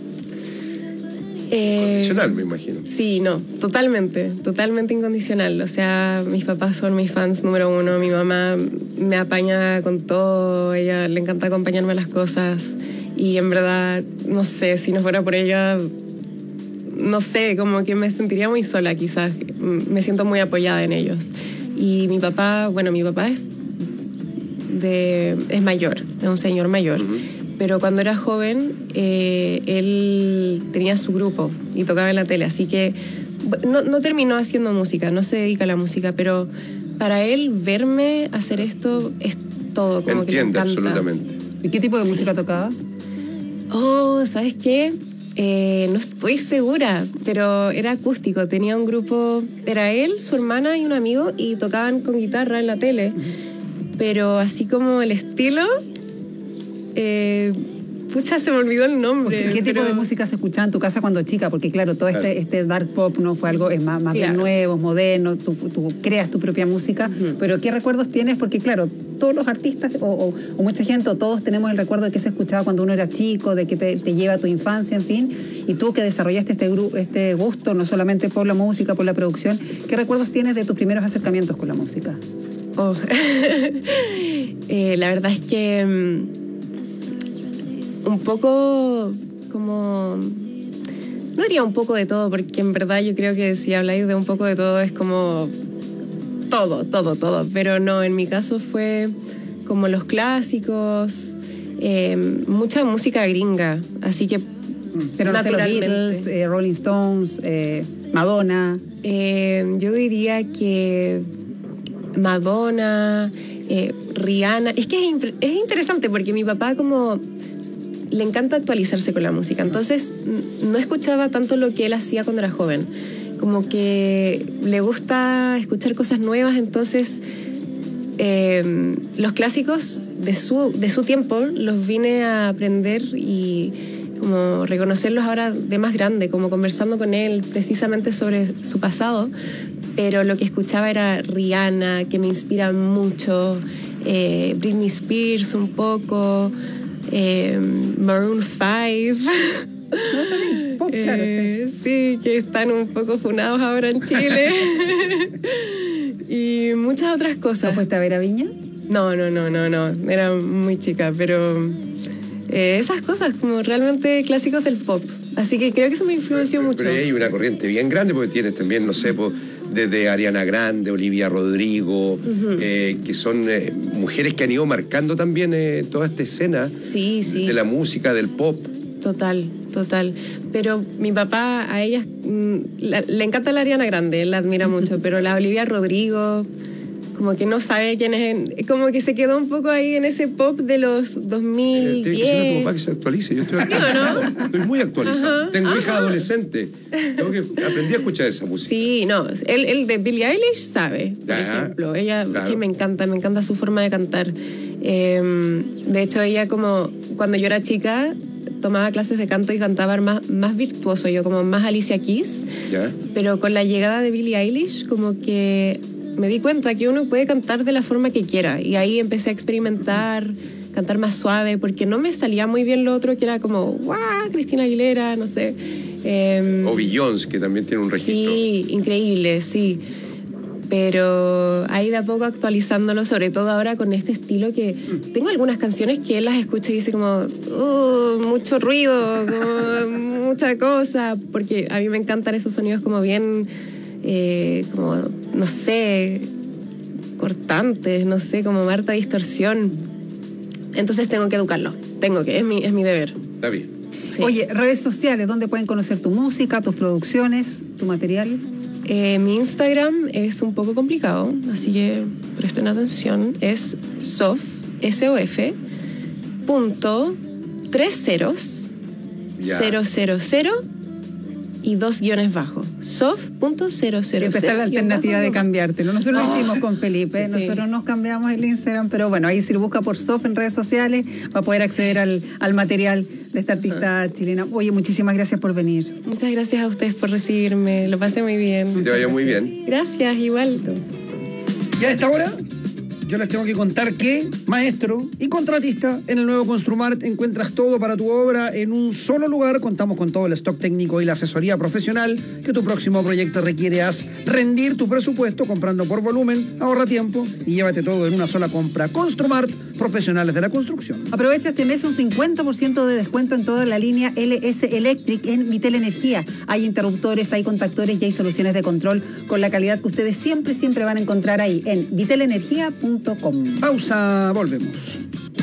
[SPEAKER 23] Incondicional, me imagino.
[SPEAKER 2] Sí, no, totalmente, totalmente incondicional. O sea, mis papás son mis fans número uno, mi mamá me apaña con todo, ella le encanta acompañarme a las cosas y en verdad, no sé, si no fuera por ella, no sé, como que me sentiría muy sola quizás, me siento muy apoyada en ellos. Y mi papá, bueno, mi papá es, de, es mayor, es un señor mayor. Uh-huh. Pero cuando era joven, eh, él tenía su grupo y tocaba en la tele, así que no, no terminó haciendo música, no se dedica a la música, pero para él verme hacer esto es todo, como que le encanta.
[SPEAKER 23] Absolutamente.
[SPEAKER 22] ¿Y qué tipo de
[SPEAKER 2] sí.
[SPEAKER 22] música tocaba?
[SPEAKER 2] Oh, ¿sabes qué? Eh, no estoy segura, pero era acústico, tenía un grupo, era él, su hermana y un amigo, y tocaban con guitarra en la tele, pero así como el estilo... Eh, pucha, se me olvidó el nombre.
[SPEAKER 22] Porque, ¿qué
[SPEAKER 2] pero...
[SPEAKER 22] tipo de música se escuchaba en tu casa cuando chica? Porque claro, todo este, este dark pop no fue algo es más, más claro. bien nuevo, moderno, tú, tú creas tu propia música, uh-huh. pero ¿qué recuerdos tienes? Porque claro, todos los artistas o, o, o mucha gente, o todos tenemos el recuerdo de que se escuchaba cuando uno era chico, de que te, te lleva a tu infancia, en fin, y tú que desarrollaste este, gru- este gusto, no solamente por la música, por la producción, ¿qué recuerdos tienes de tus primeros acercamientos con la música?
[SPEAKER 2] Oh. eh, la verdad es que... Um... un poco como... No haría un poco de todo, porque en verdad yo creo que si habláis de un poco de todo es como todo, todo, todo. Pero no, en mi caso fue como los clásicos, eh, mucha música gringa, así que
[SPEAKER 22] pero no sé, los Beatles, eh, Rolling Stones, eh, Madonna.
[SPEAKER 2] Eh, yo diría que Madonna, eh, Rihanna. Es que es, es interesante porque mi papá como... le encanta actualizarse con la música, entonces no escuchaba tanto lo que él hacía cuando era joven, como que le gusta escuchar cosas nuevas, entonces eh, los clásicos de su, de su tiempo los vine a aprender y como reconocerlos ahora de más grande, como conversando con él precisamente sobre su pasado, pero lo que escuchaba era Rihanna, que me inspira mucho, eh, Britney Spears un poco... Eh, Maroon five.
[SPEAKER 22] Pop, claro,
[SPEAKER 2] eh, sí. sí, que están un poco funados ahora en Chile. Y muchas otras cosas.
[SPEAKER 22] ¿No fuiste a ver a Viña?
[SPEAKER 2] No, no, no, no, no. Era muy chica, pero eh, esas cosas como realmente clásicos del pop. Así que creo que eso me influenció
[SPEAKER 23] pero,
[SPEAKER 2] mucho.
[SPEAKER 23] Pero hay una corriente bien grande porque tienes también, no sé, pues, desde Ariana Grande, Olivia Rodrigo, uh-huh. eh, que son eh, mujeres que han ido marcando también eh, toda esta escena
[SPEAKER 2] sí, sí.
[SPEAKER 23] de la música, del pop.
[SPEAKER 2] Total, total. Pero mi papá, a ellas mm, la, le encanta la Ariana Grande, él la admira mucho, pero la Olivia Rodrigo, como que no sabe quién es, como que se quedó un poco ahí en ese pop de los dos mil diez.
[SPEAKER 23] Tiene que decirle a tu papá que se actualice, yo estoy actualizado, ¿sí, no? Estoy muy actualizado. Ajá, tengo ajá. hija adolescente, tengo que aprendí a escuchar esa música.
[SPEAKER 2] Sí, no, él, él de Billie Eilish sabe, por ajá, ejemplo, ella, claro. que me encanta, me encanta su forma de cantar. Eh, de hecho, ella como, cuando yo era chica, tomaba clases de canto y cantaba más, más virtuoso, yo como más Alicia Keys, ¿ya? Pero con la llegada de Billie Eilish, como que... me di cuenta que uno puede cantar de la forma que quiera y ahí empecé a experimentar, cantar más suave, porque no me salía muy bien lo otro, que era como, ¡guau! Cristina Aguilera, no sé. Eh,
[SPEAKER 23] o Beyoncé, que también tiene un registro.
[SPEAKER 2] Sí, increíble, sí. pero ahí de a poco actualizándolo, sobre todo ahora con este estilo que tengo algunas canciones que él las escucha y dice como oh, mucho ruido, como mucha cosa, porque a mí me encantan esos sonidos como bien eh, como no sé, cortantes, no sé, como Marta Distorsión. Entonces tengo que educarlo, tengo que, es mi, es mi deber.
[SPEAKER 23] Está bien.
[SPEAKER 2] Sí.
[SPEAKER 22] Oye, redes sociales, ¿dónde pueden conocer tu música, tus producciones, tu material?
[SPEAKER 2] Eh, mi Instagram es un poco complicado, así que presten atención. Es sof, S O F, punto, tres ceros,
[SPEAKER 23] Ya.
[SPEAKER 2] cero cero cero y dos guiones bajo. sof punto cero cero cero.
[SPEAKER 22] Siempre está la alternativa de cambiártelo. Nosotros lo
[SPEAKER 2] Oh.
[SPEAKER 22] hicimos con Felipe,
[SPEAKER 2] Sí.
[SPEAKER 22] nosotros nos cambiamos el Instagram, pero bueno, ahí si lo busca por Sof en redes sociales va a poder acceder al, al material de esta artista chilena. Oye, muchísimas gracias por venir.
[SPEAKER 2] Muchas gracias a ustedes por recibirme, lo pasé muy bien.
[SPEAKER 23] Que te vaya muy bien.
[SPEAKER 2] Gracias, igual.
[SPEAKER 12] Y a esta hora, yo les tengo que contar que, maestro y contratista, en el nuevo Construmart encuentras todo para tu obra en un solo lugar. Contamos con todo el stock técnico y la asesoría profesional que tu próximo proyecto requiere. Haz rendir tu presupuesto comprando por volumen, ahorra tiempo y llévate todo en una sola compra. Construmart, profesionales de la construcción.
[SPEAKER 22] Aprovecha este mes un cincuenta por ciento de descuento en toda la línea L S Electric en Vitel Energía. Hay interruptores, hay contactores y hay soluciones de control con la calidad que ustedes siempre, siempre van a encontrar ahí en vitel energía punto com.
[SPEAKER 12] Pausa, volvemos.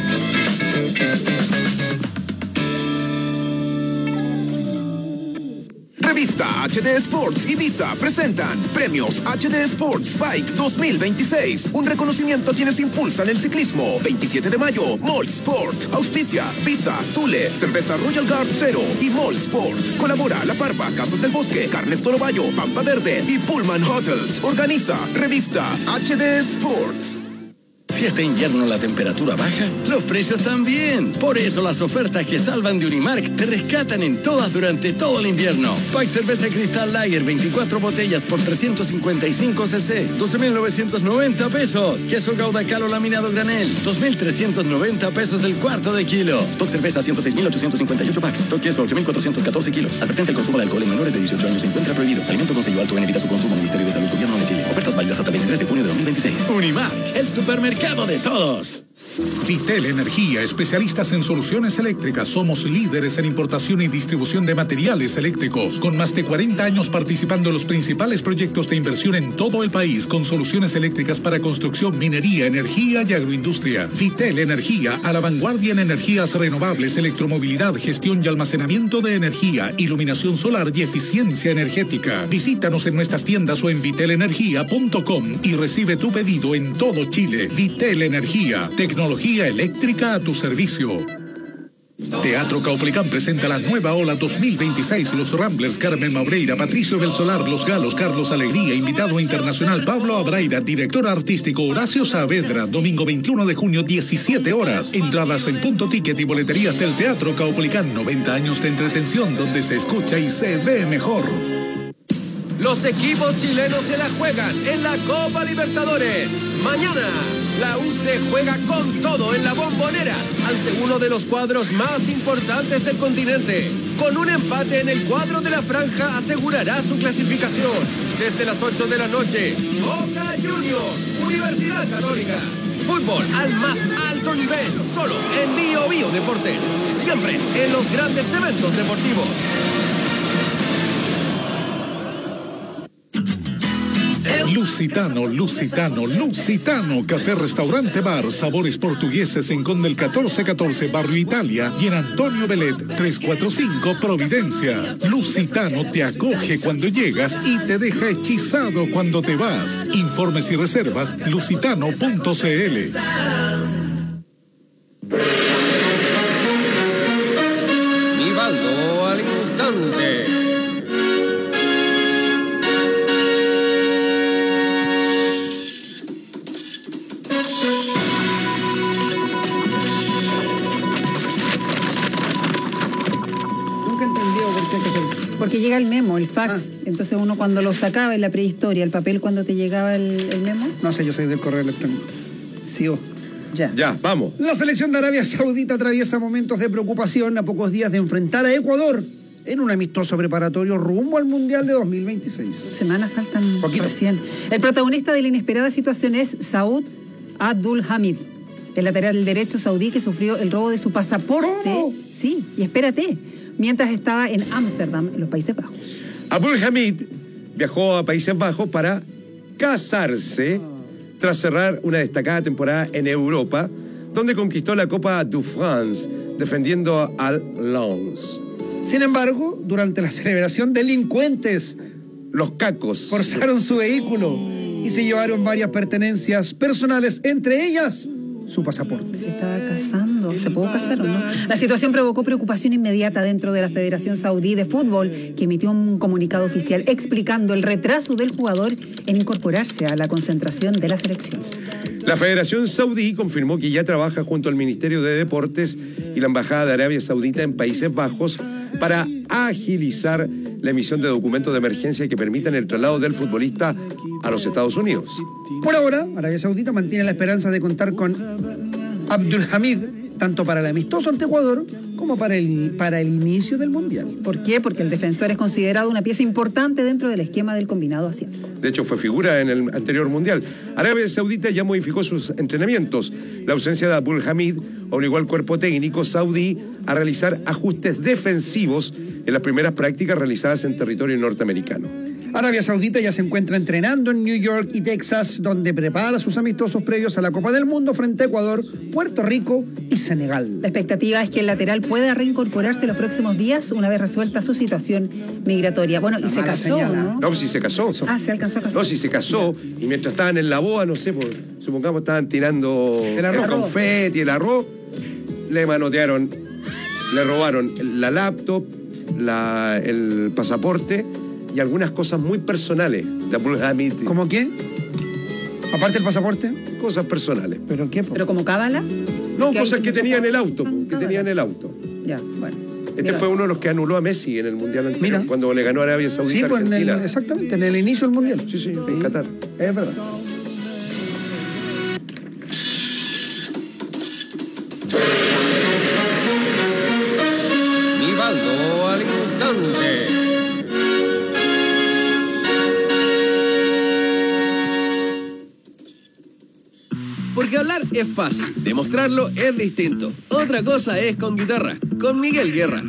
[SPEAKER 6] Revista H D Sports y Visa presentan Premios H D Sports Bike dos mil veintiséis. Un reconocimiento a quienes impulsan el ciclismo. veintisiete de mayo, Mall Sport. Auspicia, Visa, Tule, Cerveza Royal Guard Cero y Mall Sport. Colabora La Parva, Casas del Bosque, Carnes Toro Bayo, Pampa Verde y Pullman Hotels. Organiza Revista H D Sports.
[SPEAKER 3] Si este invierno la temperatura baja, los precios también. Por eso las ofertas que salvan de Unimark te rescatan en todas durante todo el invierno. Pack cerveza Cristal Lager, veinticuatro botellas por trescientos cincuenta y cinco cc, doce mil novecientos noventa pesos. Queso Gouda Calo laminado granel, dos mil trescientos noventa pesos el cuarto de kilo. Stock cerveza ciento seis mil ochocientos cincuenta y ocho packs. Stock queso ocho mil cuatrocientos catorce kilos. Advertencia: el consumo de alcohol en menores de dieciocho años se encuentra prohibido. Alimento con sello alto en evita su consumo. Ministerio de Salud, Gobierno de Chile. Ofertas válidas hasta el veintitrés de junio de dos mil veintiséis. Unimark, el supermercado de todos.
[SPEAKER 4] Vitel Energía, especialistas en soluciones eléctricas. Somos líderes en importación y distribución de materiales eléctricos, con más de cuarenta años participando en los principales proyectos de inversión en todo el país, con soluciones eléctricas para construcción, minería, energía y agroindustria. Vitel Energía, a la vanguardia en energías renovables, electromovilidad, gestión y almacenamiento de energía, iluminación solar y eficiencia energética. Visítanos en nuestras tiendas o en vitel energía punto com y recibe tu pedido en todo Chile. Vitel Energía, tecnología eléctrica a tu servicio. Teatro Caupolicán presenta la nueva ola dos mil veintiséis. Los Ramblers, Carmen Maureira, Patricio del Solar, Los Galos, Carlos Alegría, invitado internacional Pablo Abraira, director artístico Horacio Saavedra. Domingo veintiuno de junio, diecisiete horas. Entradas en Punto Ticket y boleterías del Teatro Caupolicán. noventa años de entretención donde se escucha y se ve mejor.
[SPEAKER 21] Los equipos chilenos se la juegan en la Copa Libertadores. Mañana, la U C juega con todo en la Bombonera ante uno de los cuadros más importantes del continente. Con un empate en el cuadro de la franja asegurará su clasificación. Desde las ocho de la noche, Boca Juniors, Universidad Católica. Fútbol al más alto nivel, solo en Bio Bio Deportes. Siempre en los grandes eventos deportivos.
[SPEAKER 4] Lusitano, Lusitano, Lusitano, café, restaurante, bar, sabores portugueses en Condel catorce catorce, Barrio Italia y en Antonio Belet trescientos cuarenta y cinco, Providencia. Lusitano te acoge cuando llegas y te deja hechizado cuando te vas. Informes y reservas, lusitano punto c l.
[SPEAKER 21] Nivaldo al instante.
[SPEAKER 22] Porque llega el memo, el fax. Ah. Entonces uno cuando lo sacaba en la prehistoria, el papel cuando te llegaba el, el memo.
[SPEAKER 12] No sé, yo soy del correo electrónico. Sí o.
[SPEAKER 22] Ya.
[SPEAKER 23] Ya, vamos.
[SPEAKER 12] La selección de Arabia Saudita atraviesa momentos de preocupación a pocos días de enfrentar a Ecuador en un amistoso preparatorio rumbo al Mundial de dos mil veintiséis.
[SPEAKER 22] Semanas faltan
[SPEAKER 12] Poquito.
[SPEAKER 22] recién. El protagonista de la inesperada situación es Saud Abdul Hamid, el lateral derecho saudí que sufrió el robo de su pasaporte.
[SPEAKER 23] ¿Cómo?
[SPEAKER 22] Sí, y espérate, mientras estaba en Ámsterdam, en los Países Bajos.
[SPEAKER 23] Abdul Hamid viajó a Países Bajos para casarse tras cerrar una destacada temporada en Europa, donde conquistó la Copa de France, defendiendo al Lens.
[SPEAKER 12] Sin embargo, durante la celebración, delincuentes,
[SPEAKER 23] los cacos,
[SPEAKER 12] forzaron su vehículo y se llevaron varias pertenencias personales, entre ellas su pasaporte.
[SPEAKER 22] Se estaba casando. ¿Se pudo casar o no? La situación provocó preocupación inmediata dentro de la Federación Saudí de Fútbol, que emitió un comunicado oficial explicando el retraso del jugador en incorporarse a la concentración de la selección.
[SPEAKER 23] La Federación Saudí confirmó que ya trabaja junto al Ministerio de Deportes y la Embajada de Arabia Saudita en Países Bajos para agilizar la emisión de documentos de emergencia que permitan el traslado del futbolista a los Estados Unidos.
[SPEAKER 12] Por ahora, Arabia Saudita mantiene la esperanza de contar con Abdul Hamid, tanto para el amistoso ante Ecuador como para el, para el inicio del Mundial.
[SPEAKER 22] ¿Por qué? Porque el defensor es considerado una pieza importante dentro del esquema del combinado asiático.
[SPEAKER 23] De hecho, fue figura en el anterior Mundial. Arabia Saudita ya modificó sus entrenamientos. La ausencia de Abdul Hamid obligó al cuerpo técnico saudí a realizar ajustes defensivos en las primeras prácticas realizadas en territorio norteamericano.
[SPEAKER 12] Arabia Saudita ya se encuentra entrenando en New York y Texas, donde prepara sus amistosos previos a la Copa del Mundo frente a Ecuador, Puerto Rico y Senegal.
[SPEAKER 22] La expectativa es que el lateral pueda reincorporarse los próximos días una vez resuelta su situación migratoria. Bueno, y se casó, ¿no?
[SPEAKER 23] No, si se casó.
[SPEAKER 22] Ah, se alcanzó a casar.
[SPEAKER 23] No, si se casó, y mientras estaban en la boda, no sé, pues, supongamos estaban tirando
[SPEAKER 12] el, arroz.
[SPEAKER 23] el confeti, el arroz, le manotearon, le robaron la laptop, la, el pasaporte y algunas cosas muy personales de Abdul Hamid.
[SPEAKER 12] ¿Cómo qué? Aparte del pasaporte.
[SPEAKER 23] Cosas personales.
[SPEAKER 12] ¿Pero qué?
[SPEAKER 22] ¿Pero como cábala?
[SPEAKER 23] No, cosas que tenía en el auto, que tenía en el auto.
[SPEAKER 22] Ya, bueno.
[SPEAKER 23] Este
[SPEAKER 22] Mira.
[SPEAKER 23] fue uno de los que anuló a Messi en el Mundial anterior,
[SPEAKER 12] Mira.
[SPEAKER 23] cuando le ganó a Arabia Saudita.
[SPEAKER 12] Sí, pues en el,
[SPEAKER 23] Argentina.
[SPEAKER 12] exactamente, en el inicio del Mundial.
[SPEAKER 23] Sí, sí, en Qatar.
[SPEAKER 12] Es verdad.
[SPEAKER 21] Nivaldo al instante. Porque hablar es fácil, demostrarlo es distinto. Otra cosa es con guitarra, con Miguel Guerra.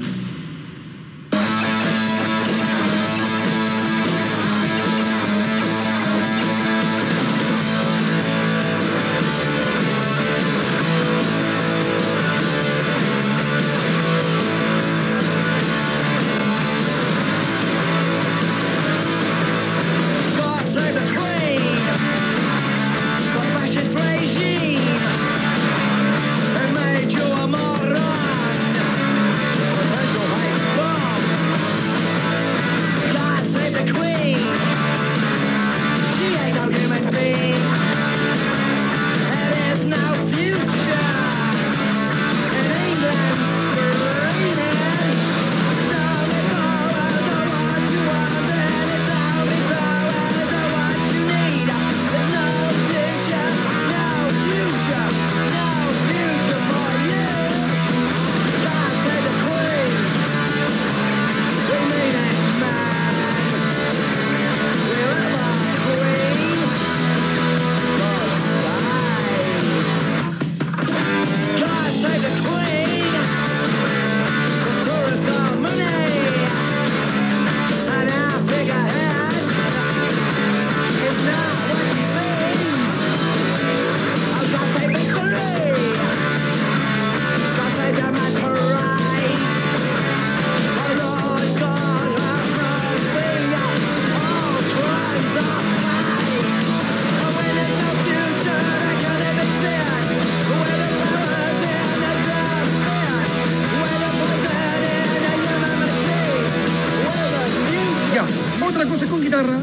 [SPEAKER 12] Otra cosa es con guitarra,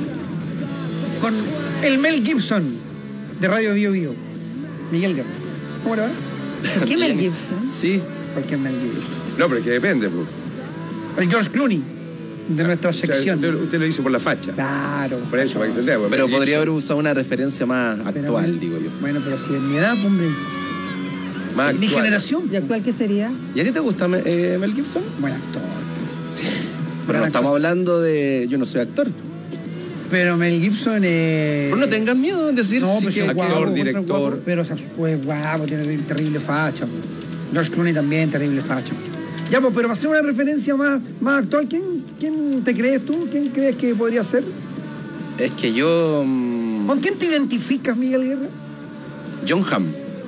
[SPEAKER 12] con el Mel Gibson de Radio Bio Bio, Miguel Guerra. ¿Cómo le va?
[SPEAKER 22] ¿Por qué Mel Gibson?
[SPEAKER 23] Sí.
[SPEAKER 12] ¿Por qué Mel Gibson?
[SPEAKER 23] No, pero es que depende, pues.
[SPEAKER 12] El George Clooney de nuestra sección.
[SPEAKER 23] O sea, usted, usted lo dice por la facha.
[SPEAKER 12] Claro.
[SPEAKER 23] Por eso, para que se entienda.
[SPEAKER 5] Pero
[SPEAKER 23] Mel
[SPEAKER 5] podría
[SPEAKER 23] Gibson.
[SPEAKER 5] haber usado una referencia más actual,
[SPEAKER 12] Mel-
[SPEAKER 5] digo yo.
[SPEAKER 12] Bueno, pero si en mi edad, hombre.
[SPEAKER 23] Más
[SPEAKER 12] Mi
[SPEAKER 23] actual.
[SPEAKER 12] generación.
[SPEAKER 22] ¿Y actual qué sería?
[SPEAKER 5] ¿Y a ti te gusta eh, Mel Gibson?
[SPEAKER 12] Buen actor.
[SPEAKER 5] Pero no estamos hablando de... Yo no soy actor.
[SPEAKER 12] Pero Mel Gibson es...
[SPEAKER 5] Pero no tengas miedo en decir
[SPEAKER 12] no,
[SPEAKER 5] sí
[SPEAKER 12] pues
[SPEAKER 5] que
[SPEAKER 12] es guapo,
[SPEAKER 23] actor,
[SPEAKER 12] ultra
[SPEAKER 23] director.
[SPEAKER 12] guapo, pero pues guapo, tiene terrible facha. George Clooney también, terrible facha. Ya, pues, pero para hacer una referencia más, más actual, ¿quién, ¿quién te crees tú? ¿Quién crees que podría ser?
[SPEAKER 5] Es que yo... Mmm...
[SPEAKER 12] ¿Con quién te identificas, Miguel Guerra?
[SPEAKER 5] John Hamm.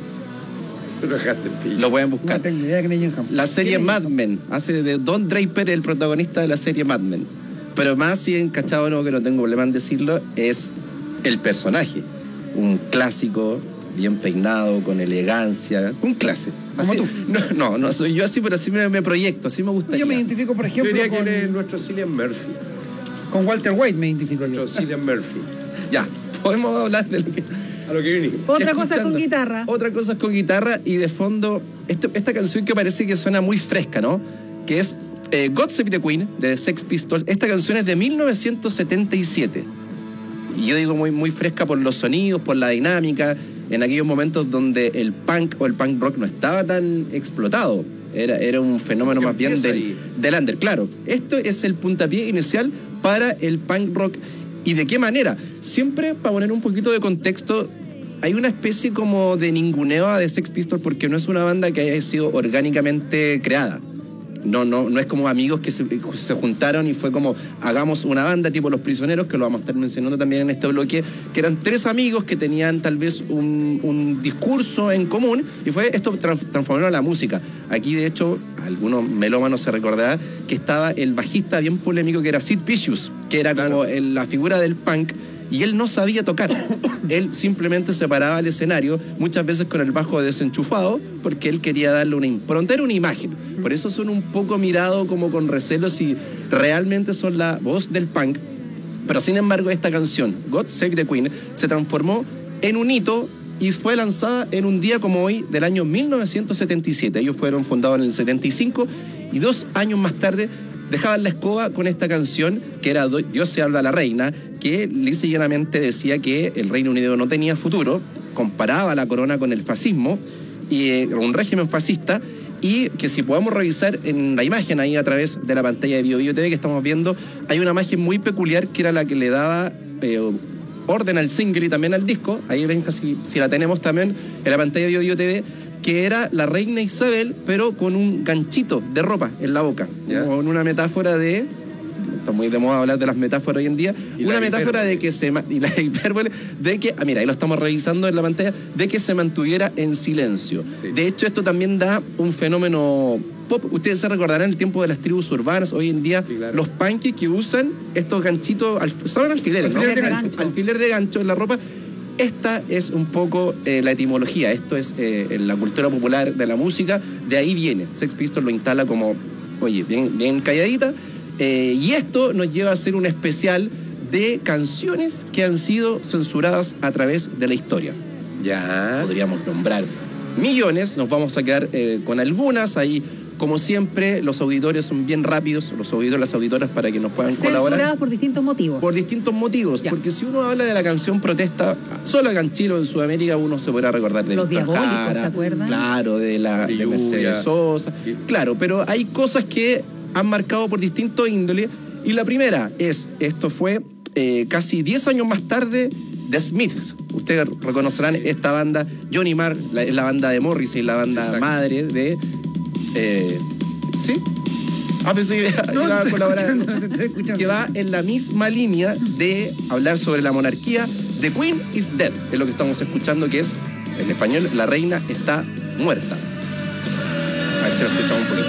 [SPEAKER 5] Lo pueden buscar.
[SPEAKER 12] No tengo idea de quién es John Hamm.
[SPEAKER 5] La serie
[SPEAKER 12] ¿Quién es?
[SPEAKER 5] Mad Men. Hace de Don Draper el protagonista de la serie Mad Men. Pero más si encachado no, que no tengo problema en decirlo, es el personaje. Un clásico, bien peinado, con elegancia. Un clase.
[SPEAKER 12] Como
[SPEAKER 5] Así-
[SPEAKER 12] tú.
[SPEAKER 5] No, no, no soy yo así, pero así me, me proyecto, así me gusta.
[SPEAKER 12] Yo me identifico, por ejemplo,
[SPEAKER 23] Yo diría
[SPEAKER 12] con,
[SPEAKER 23] que él es nuestro Cillian Murphy.
[SPEAKER 12] con Walter White, me identifico yo.
[SPEAKER 23] Nuestro Cillian Murphy.
[SPEAKER 5] Ya, podemos hablar de lo que...
[SPEAKER 23] A lo que vinimos.
[SPEAKER 22] Otra cosa
[SPEAKER 5] escuchando.
[SPEAKER 22] con guitarra.
[SPEAKER 5] Otra cosa con guitarra y de fondo este- esta canción que parece que suena muy fresca, ¿no? Que es eh, God Save the Queen de Sex Pistols. Esta canción es de mil novecientos setenta y siete. Y yo digo muy, muy fresca por los sonidos, por la dinámica, en aquellos momentos donde el punk o el punk rock no estaba tan explotado. Era, era un fenómeno más bien
[SPEAKER 23] Empieza
[SPEAKER 5] del,
[SPEAKER 23] ahí.
[SPEAKER 5] del under. Claro, esto es el puntapié inicial para el punk rock. ¿Y de qué manera? Siempre, para poner un poquito de contexto, hay una especie como de ninguneo a The Sex Pistols porque no es una banda que haya sido orgánicamente creada. No, no, no es como amigos que se, se juntaron y fue como hagamos una banda tipo Los Prisioneros, que lo vamos a estar mencionando también en este bloque, que eran tres amigos que tenían tal vez un, un discurso en común y fue esto trans, transformaron a la música. Aquí de hecho, algunos melómanos se recordarán que estaba el bajista bien polémico que era Sid Vicious, que era como el- la figura del punk. Y él no sabía tocar. Él simplemente se paraba al escenario, muchas veces con el bajo desenchufado, porque él quería darle una impronta, era una imagen. Por eso son un poco mirados como con recelo si realmente son la voz del punk. Pero sin embargo, esta canción, God Save the Queen, se transformó en un hito y fue lanzada en un día como hoy del año mil novecientos setenta y siete. Ellos fueron fundados en el setenta y cinco y dos años más tarde dejaban la escoba con esta canción que era Dios se habla a la reina, que lisa y llanamente decía que el Reino Unido no tenía futuro, comparaba la corona con el fascismo y eh, un régimen fascista, y que si podemos revisar en la imagen ahí a través de la pantalla de Bio Bio T V que estamos viendo, hay una imagen muy peculiar que era la que le daba eh, orden al single y también al disco. Ahí ven casi si la tenemos también en la pantalla de Bio Bio T V, que era la reina Isabel, pero con un ganchito de ropa en la boca,
[SPEAKER 23] Ya.
[SPEAKER 5] con una metáfora de... Está muy de moda hablar de las metáforas hoy en día.
[SPEAKER 23] Y
[SPEAKER 5] Una
[SPEAKER 23] la
[SPEAKER 5] metáfora de que se... ma- Y la hipérbole de que... Ah, mira, ahí lo estamos revisando en la pantalla. De que se mantuviera en silencio.
[SPEAKER 23] Sí.
[SPEAKER 5] De hecho, esto también da un fenómeno pop. Ustedes se recordarán el tiempo de las tribus urbanas. Hoy en día,
[SPEAKER 23] Sí, claro.
[SPEAKER 5] los punkies que usan estos ganchitos... alf- ¿Saben alfileres, no?
[SPEAKER 12] Alfiler de gancho.
[SPEAKER 5] Alfiler de gancho en la ropa. Esta es un poco eh, la etimología. Esto es eh, en la cultura popular de la música. De ahí viene. Sex Pistols lo instala como, oye, bien, bien calladita. Eh, y esto nos lleva a hacer un especial de canciones que han sido censuradas a través de la historia.
[SPEAKER 23] Ya.
[SPEAKER 5] Podríamos nombrar millones, nos vamos a quedar eh, con algunas. Ahí, como siempre, los auditores son bien rápidos, los auditores, las auditoras, para que nos puedan colaborar.
[SPEAKER 22] Censuradas por distintos motivos.
[SPEAKER 5] Por distintos motivos,
[SPEAKER 22] Ya.
[SPEAKER 5] porque si uno habla de la canción protesta, solo acá en Chile o en Sudamérica uno se podrá recordar de
[SPEAKER 22] Los
[SPEAKER 5] Víctor
[SPEAKER 22] Diabólicos,
[SPEAKER 5] Jara,
[SPEAKER 22] ¿se acuerdan?
[SPEAKER 5] Claro, de la
[SPEAKER 23] De
[SPEAKER 5] de
[SPEAKER 23] Lluvia.
[SPEAKER 5] Mercedes Sosa. Claro, pero hay cosas que han marcado por distintos índoles. Y la primera es, esto fue eh, casi diez años más tarde, The Smiths. Ustedes reconocerán esta banda, Johnny Marr, la, es la banda de Morrissey, la banda
[SPEAKER 23] Exacto.
[SPEAKER 5] madre de... eh, ¿Sí? Ah, pensé que iba-
[SPEAKER 12] No,
[SPEAKER 5] iba a
[SPEAKER 12] te estoy
[SPEAKER 5] colaborar.
[SPEAKER 12] escuchando, te estoy escuchando.
[SPEAKER 5] Que va en la misma línea de hablar sobre la monarquía. The Queen is dead, es lo que estamos escuchando, que es, en español, la reina está muerta. A ver si lo escuchamos un poquito.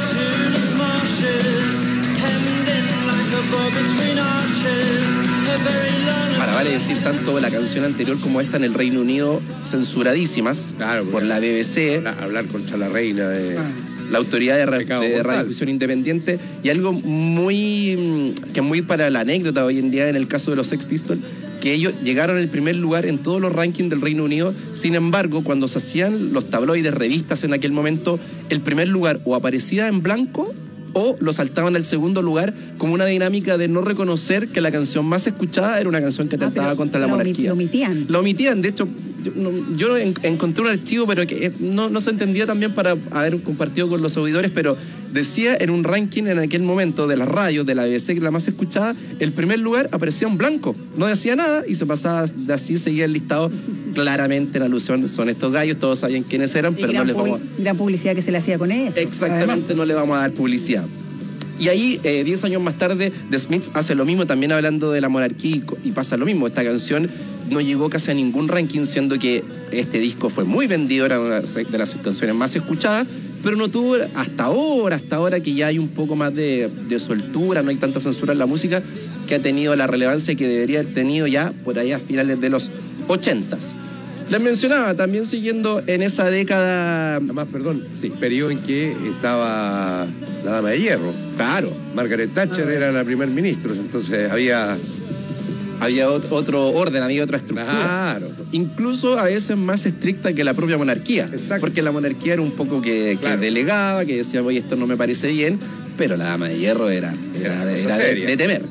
[SPEAKER 5] Para vale decir, tanto la canción anterior como esta en el Reino Unido, censuradísimas
[SPEAKER 23] Claro,
[SPEAKER 5] por la B B C,
[SPEAKER 23] Hablar, hablar contra la reina de...
[SPEAKER 5] la autoridad de, ra-
[SPEAKER 23] Pecado
[SPEAKER 5] de
[SPEAKER 23] mortal.
[SPEAKER 5] radiodifusión independiente, y algo muy mm, que es muy para la anécdota hoy en día en el caso de los Sex Pistols, que ellos llegaron al primer lugar en todos los rankings del Reino Unido. Sin embargo, cuando se hacían los tabloides, revistas en aquel momento, el primer lugar o aparecía en blanco o lo saltaban al segundo lugar como una dinámica de no reconocer que la canción más escuchada era una canción que trataba
[SPEAKER 22] Ah,
[SPEAKER 5] contra la
[SPEAKER 22] lo
[SPEAKER 5] monarquía.
[SPEAKER 22] Lo omitían.
[SPEAKER 5] Lo omitían, de hecho, yo, no, yo en, encontré un archivo, pero que no, no se entendía también para haber compartido con los auditores, pero decía en un ranking en aquel momento de las radios, de la B B C, que la más escuchada, el primer lugar aparecía un blanco, no decía nada y se pasaba de así, seguía el listado. Claramente en alusión son estos gallos, todos sabían quiénes eran,
[SPEAKER 22] Y
[SPEAKER 5] pero no
[SPEAKER 22] gran,
[SPEAKER 5] les vamos
[SPEAKER 22] publi- gran publicidad que se le hacía con eso.
[SPEAKER 5] Exactamente,
[SPEAKER 22] Además,
[SPEAKER 5] no le vamos a dar publicidad. Y ahí, eh, diez años más tarde, The Smiths hace lo mismo, también hablando de la monarquía, y, co- y pasa lo mismo. Esta canción no llegó casi a ningún ranking, siendo que este disco fue muy vendido, era una de las canciones más escuchadas, pero no tuvo hasta ahora, hasta ahora que ya hay un poco más de, de soltura, no hay tanta censura en la música, que ha tenido la relevancia que debería haber tenido ya por allá a finales de los ochentas. Les mencionaba, también siguiendo en esa década...
[SPEAKER 23] Además, perdón, sí, periodo en que estaba la dama de hierro.
[SPEAKER 5] Claro.
[SPEAKER 23] Margaret Thatcher era la primer ministro, entonces había...
[SPEAKER 5] Había ot- otro orden, había otra estructura.
[SPEAKER 23] Claro.
[SPEAKER 5] Incluso a veces más estricta que la propia monarquía. Exacto. Porque la monarquía era un poco que, que delegaba, que decía, oye, esto no me parece bien, pero la dama de hierro era, era, de,
[SPEAKER 23] cosa
[SPEAKER 5] era de-
[SPEAKER 23] seria.
[SPEAKER 5] de temer.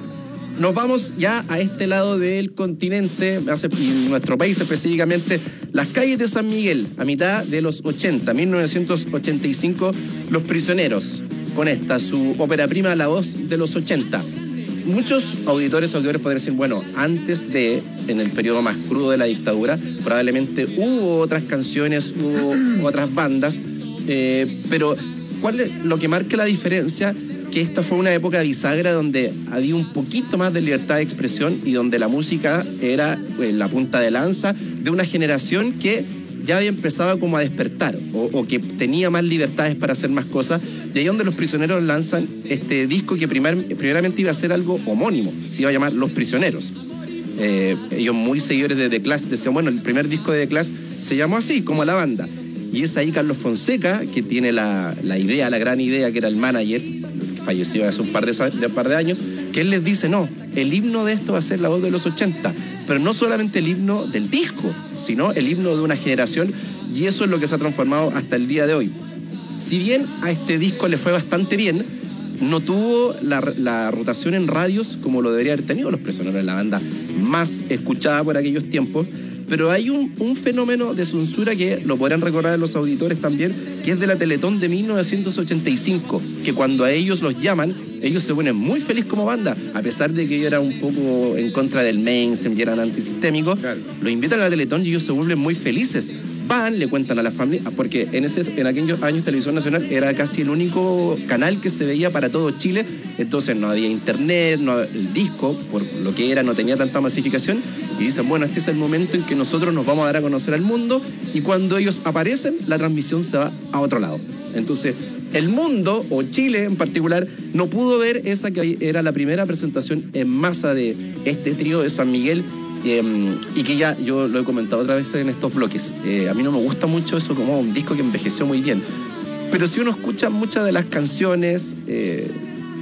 [SPEAKER 5] Nos vamos ya a este lado del continente, hace- y nuestro país específicamente, las calles de San Miguel, a mitad de los ochenta, mil novecientos ochenta y cinco, Los Prisioneros, con esta, su ópera prima, La Voz de los ochenta. Muchos auditores, auditores podrían decir, bueno, antes de, en el periodo más crudo de la dictadura, probablemente hubo otras canciones, hubo otras bandas, eh, pero ¿cuál es lo que marca la diferencia? Que esta fue una época bisagra donde había un poquito más de libertad de expresión y donde la música era eh, la punta de lanza de una generación que ya había empezado como a despertar o, o que tenía más libertades para hacer más cosas. Y ahí donde Los Prisioneros lanzan este disco que primer, primeramente iba a ser algo homónimo, se iba a llamar Los Prisioneros. Eh, ellos muy seguidores de The Clash decían, bueno, el primer disco de The Clash se llamó así, como la banda. Y es ahí Carlos Fonseca, que tiene la, la idea, la gran idea, que era el manager, que falleció hace un par de, de, un par de años, que él les dice, no, el himno de esto va a ser La Voz de los ochenta, pero no solamente el himno del disco, sino el himno de una generación, y eso es lo que se ha transformado hasta el día de hoy. Si bien a este disco le fue bastante bien, no tuvo la, la rotación en radios como lo debería haber tenido Los Prisioneros, la banda más escuchada por aquellos tiempos, pero hay un, un fenómeno de censura que lo podrán recordar los auditores también, que es de la Teletón de mil novecientos ochenta y cinco, que cuando a ellos los llaman, ellos se ponen muy felices como banda, a pesar de que ellos eran un poco en contra del mainstream y eran antisistémicos, claro. Los invitan a la Teletón y ellos se vuelven muy felices. Van, le cuentan a la familia, porque en, ese, en aquellos años Televisión Nacional era casi el único canal que se veía para todo Chile, entonces no había internet, no, el disco, por lo que era, no tenía tanta masificación, y dicen, bueno, este es el momento en que nosotros nos vamos a dar a conocer al mundo, y cuando ellos aparecen, la transmisión se va a otro lado. Entonces, el mundo, o Chile en particular, no pudo ver esa que era la primera presentación en masa de este trío de San Miguel, Eh, y que ya yo lo he comentado otra vez en estos bloques. Eh, a mí no me gusta mucho eso como un disco que envejeció muy bien, pero si uno escucha muchas de las canciones, eh,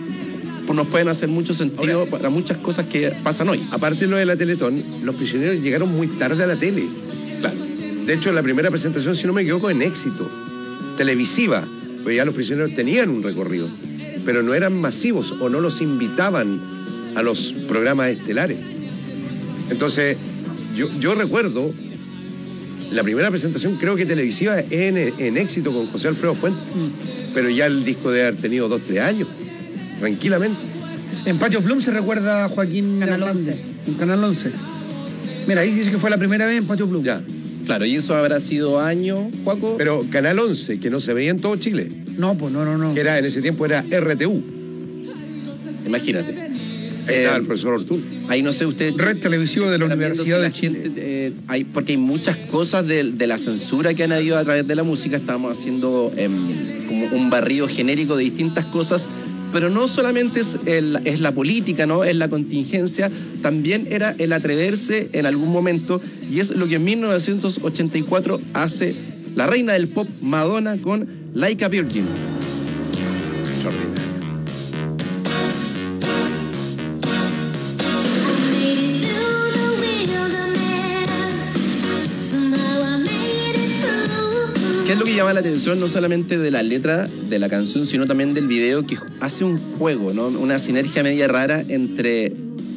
[SPEAKER 5] pues nos pueden hacer mucho sentido. Ahora, para muchas cosas que pasan hoy.
[SPEAKER 23] Aparte de lo de la Teletón, Los Prisioneros llegaron muy tarde a la tele.
[SPEAKER 5] Claro.
[SPEAKER 23] De hecho, la primera presentación, si no me equivoco, en Éxito, televisiva, pues ya Los Prisioneros tenían un recorrido, pero no eran masivos o no los invitaban a los programas estelares. Entonces, yo, yo recuerdo la primera presentación, creo que televisiva, en, en Éxito con José Alfredo Fuentes, mm. pero ya el disco debe haber tenido dos, tres años, tranquilamente.
[SPEAKER 12] En Patio Plum se recuerda a Joaquín
[SPEAKER 22] Canal
[SPEAKER 12] Hernández,
[SPEAKER 22] once.
[SPEAKER 12] en Canal once. Mira, ahí dice que fue la primera vez en Patio Plum.
[SPEAKER 23] Ya.
[SPEAKER 5] Claro, y eso habrá sido año, Juaco.
[SPEAKER 23] Pero Canal once, que no se veía en todo Chile.
[SPEAKER 12] No, pues no, no, no.
[SPEAKER 23] Que era, en ese tiempo era R T U.
[SPEAKER 5] Imagínate.
[SPEAKER 23] Ahí eh, estaba el profesor Ortul.
[SPEAKER 5] Ahí no sé usted.
[SPEAKER 12] Red televisivo de la Universidad de Chile.
[SPEAKER 5] Gente, eh, hay, porque hay muchas cosas de, de la censura que han habido a través de la música. Estamos haciendo eh, como un barrido genérico de distintas cosas. Pero no solamente es, el, es la política, ¿no? Es la contingencia, también era el atreverse en algún momento, y es lo que en mil novecientos ochenta y cuatro hace la reina del pop, Madonna, con Like a Virgin. ¿Qué es lo que llama la atención? No solamente de la letra de la canción, sino también del video, que hace un juego, ¿no? Una sinergia media rara entre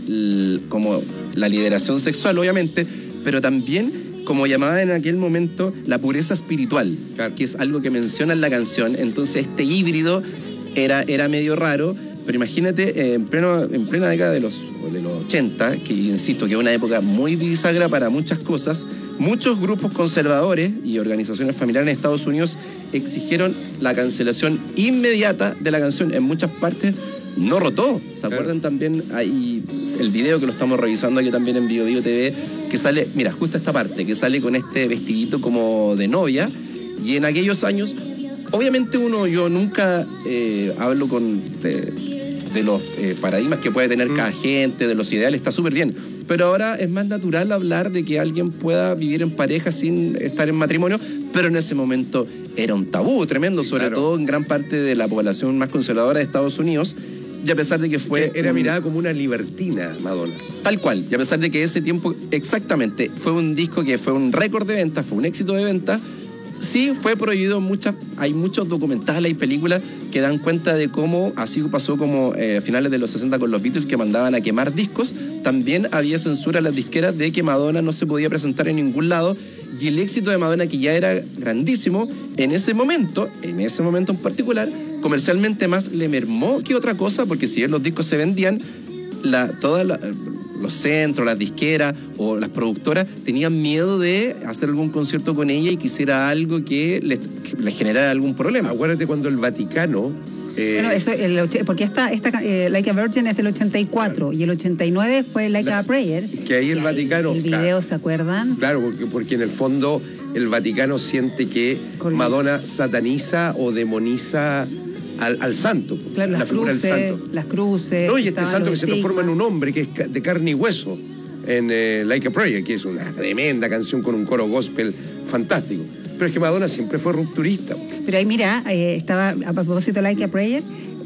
[SPEAKER 5] el, como la liberación sexual, obviamente, pero también, como llamaba en aquel momento, la pureza espiritual, claro, que es algo que menciona en la canción. Entonces este híbrido era, era medio raro, pero imagínate, eh, en, pleno, en plena década de los, de los ochenta, que insisto que es una época muy bisagra para muchas cosas, muchos grupos conservadores y organizaciones familiares en Estados Unidos exigieron la cancelación inmediata de la canción. En muchas partes no rotó. ¿Se acuerdan? También hay el video que lo estamos revisando aquí también en Bio Bio T V, que sale, mira, justo esta parte, que sale con este vestidito como de novia, y en aquellos años, obviamente uno, yo nunca eh, hablo con de, de los eh, paradigmas que puede tener cada gente, de los ideales, está súper bien, pero ahora es más natural hablar de que alguien pueda vivir en pareja sin estar en matrimonio, pero en ese momento era un tabú tremendo, sobre claro. todo en gran parte de la población más conservadora de Estados Unidos. Y a pesar de que fue...
[SPEAKER 23] Era
[SPEAKER 5] un...
[SPEAKER 23] mirada como una libertina, Madonna.
[SPEAKER 5] Tal cual. Y a pesar de que ese tiempo, exactamente, fue un disco que fue un récord de ventas, fue un éxito de ventas, sí fue prohibido muchas... Hay muchos documentales y películas que dan cuenta de cómo, así pasó como eh, a finales de los sesenta con los Beatles, que mandaban a quemar discos. También había censura en las disqueras de que Madonna no se podía presentar en ningún lado. Y el éxito de Madonna, que ya era grandísimo, en ese momento, en ese momento en particular, comercialmente más le mermó que otra cosa, porque si bien los discos se vendían, la, todos la, los centros, las disqueras o las productoras tenían miedo de hacer algún concierto con ella y quisiera algo que les, que les generara algún problema.
[SPEAKER 23] Acuérdate cuando el Vaticano...
[SPEAKER 22] Eh... Bueno, eso, el, porque esta, esta eh, Like a Virgin es del ochenta y cuatro, claro, y el ochenta y nueve fue Like la, a Prayer.
[SPEAKER 23] Que ahí el Vaticano...
[SPEAKER 22] El video, claro, ¿se acuerdan?
[SPEAKER 23] Claro, porque, porque en el fondo el Vaticano siente que con Madonna sataniza o demoniza Al, al santo,
[SPEAKER 22] claro,
[SPEAKER 23] la
[SPEAKER 22] las
[SPEAKER 23] figura
[SPEAKER 22] cruces,
[SPEAKER 23] del santo.
[SPEAKER 22] Las cruces.
[SPEAKER 23] No, y este santo que se
[SPEAKER 22] estigmas.
[SPEAKER 23] transforma en un hombre que es de carne y hueso en eh, Like a Prayer, que es una tremenda canción con un coro gospel fantástico. Pero es que Madonna siempre fue rupturista.
[SPEAKER 22] Pero ahí mira, eh, estaba a propósito de Like a Prayer,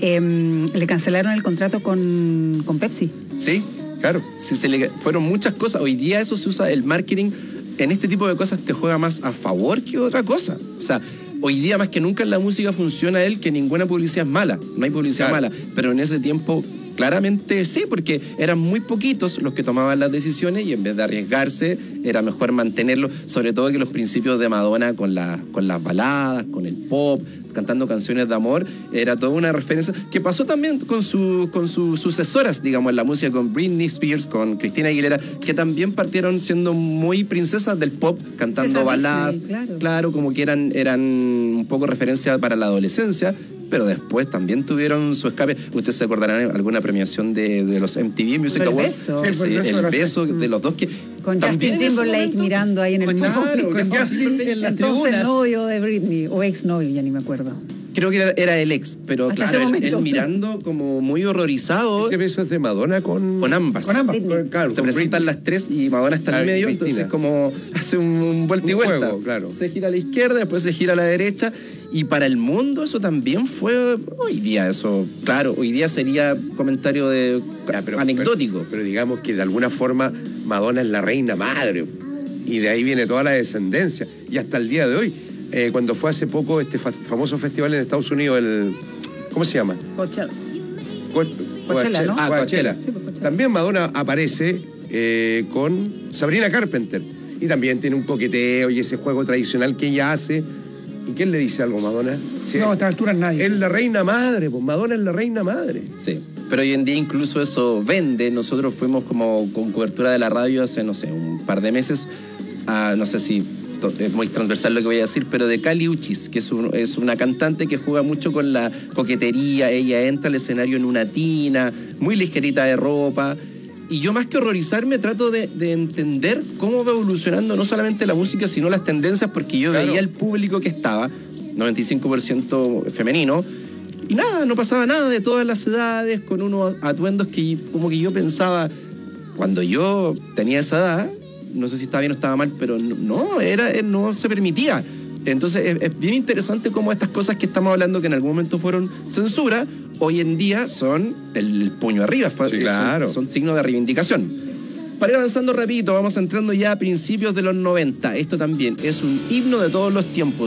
[SPEAKER 22] eh, le cancelaron el contrato con, con Pepsi.
[SPEAKER 5] Sí, claro. Sí, se le, fueron muchas cosas. Hoy día eso se usa, el marketing en este tipo de cosas te juega más a favor que otra cosa. O sea, hoy día más que nunca en la música funciona él que ninguna publicidad es mala, no hay publicidad claro. mala, pero en ese tiempo claramente sí, porque eran muy poquitos los que tomaban las decisiones y en vez de arriesgarse era mejor mantenerlo, sobre todo que los principios de Madonna con, la, con las baladas, con el pop, cantando canciones de amor, era toda una referencia que pasó también con, su, con sus sucesoras, digamos, en la música, con Britney Spears, con Christina Aguilera, que también partieron siendo muy princesas del pop, cantando César baladas, Disney, claro. claro, como que eran, eran un poco referencia para la adolescencia, pero después también tuvieron su escape. Ustedes se acordarán de alguna premiación de, de los M T V Music
[SPEAKER 22] el
[SPEAKER 5] Awards.
[SPEAKER 22] Beso.
[SPEAKER 5] Ese, el beso, el beso de los dos que...
[SPEAKER 22] Con Justin Timberlake mirando ahí en el
[SPEAKER 23] claro, con Justin en la
[SPEAKER 22] entonces el novio de Britney, o ex novio, ya ni me acuerdo.
[SPEAKER 5] Creo que era, era el ex, pero
[SPEAKER 22] hasta
[SPEAKER 5] claro, él, él mirando como muy horrorizado.
[SPEAKER 23] Ese beso es de Madonna con...
[SPEAKER 5] Con ambas.
[SPEAKER 23] Con ambas,
[SPEAKER 5] claro. Se
[SPEAKER 23] con
[SPEAKER 5] presentan
[SPEAKER 23] Britney.
[SPEAKER 5] las tres y Madonna está en el medio,
[SPEAKER 23] Cristina.
[SPEAKER 5] entonces como hace un, un vuelta y vuelta.
[SPEAKER 23] Juego, claro.
[SPEAKER 5] Se gira a la izquierda, después se gira a la derecha. Y para el mundo eso también fue... Hoy día eso, claro, hoy día sería comentario de ya, pero, anecdótico.
[SPEAKER 23] Pero, pero digamos que de alguna forma Madonna es la reina madre. Y de ahí viene toda la descendencia. Y hasta el día de hoy, eh, cuando fue hace poco este fa famoso festival en Estados Unidos, el... ¿Cómo se llama?
[SPEAKER 22] Coachella.
[SPEAKER 23] Co
[SPEAKER 22] Coachella, ¿no?
[SPEAKER 23] Ah, Coachella.
[SPEAKER 22] Sí, pues, Coachella.
[SPEAKER 23] También Madonna aparece eh, con Sabrina Carpenter. Y también tiene un coqueteo y ese juego tradicional que ella hace. ¿Y quién le dice algo, Madonna?
[SPEAKER 12] Si no, a esta altura nadie.
[SPEAKER 23] Es la reina madre, pues Madonna es la reina madre.
[SPEAKER 5] Sí, pero hoy en día incluso eso vende. Nosotros fuimos como con cobertura de la radio hace, no sé, un par de meses, a, no sé si es muy transversal lo que voy a decir, pero de Kali Uchis, que es, un, es una cantante que juega mucho con la coquetería. Ella entra al escenario en una tina, muy ligerita de ropa. Y yo más que horrorizarme trato de, de entender cómo va evolucionando no solamente la música, sino las tendencias, porque yo claro. veía el público que estaba, noventa y cinco por ciento femenino, y nada, no pasaba nada, de todas las edades, con unos atuendos que como que yo pensaba, cuando yo tenía esa edad, no sé si estaba bien o estaba mal, pero no, era, no se permitía. Entonces es, es bien interesante cómo estas cosas que estamos hablando, que en algún momento fueron censura, hoy en día son el, el puño arriba, sí, claro. son, son signos de reivindicación. Para ir avanzando rapidito, vamos entrando ya a principios de los noventa. Esto también es un himno de todos los tiempos.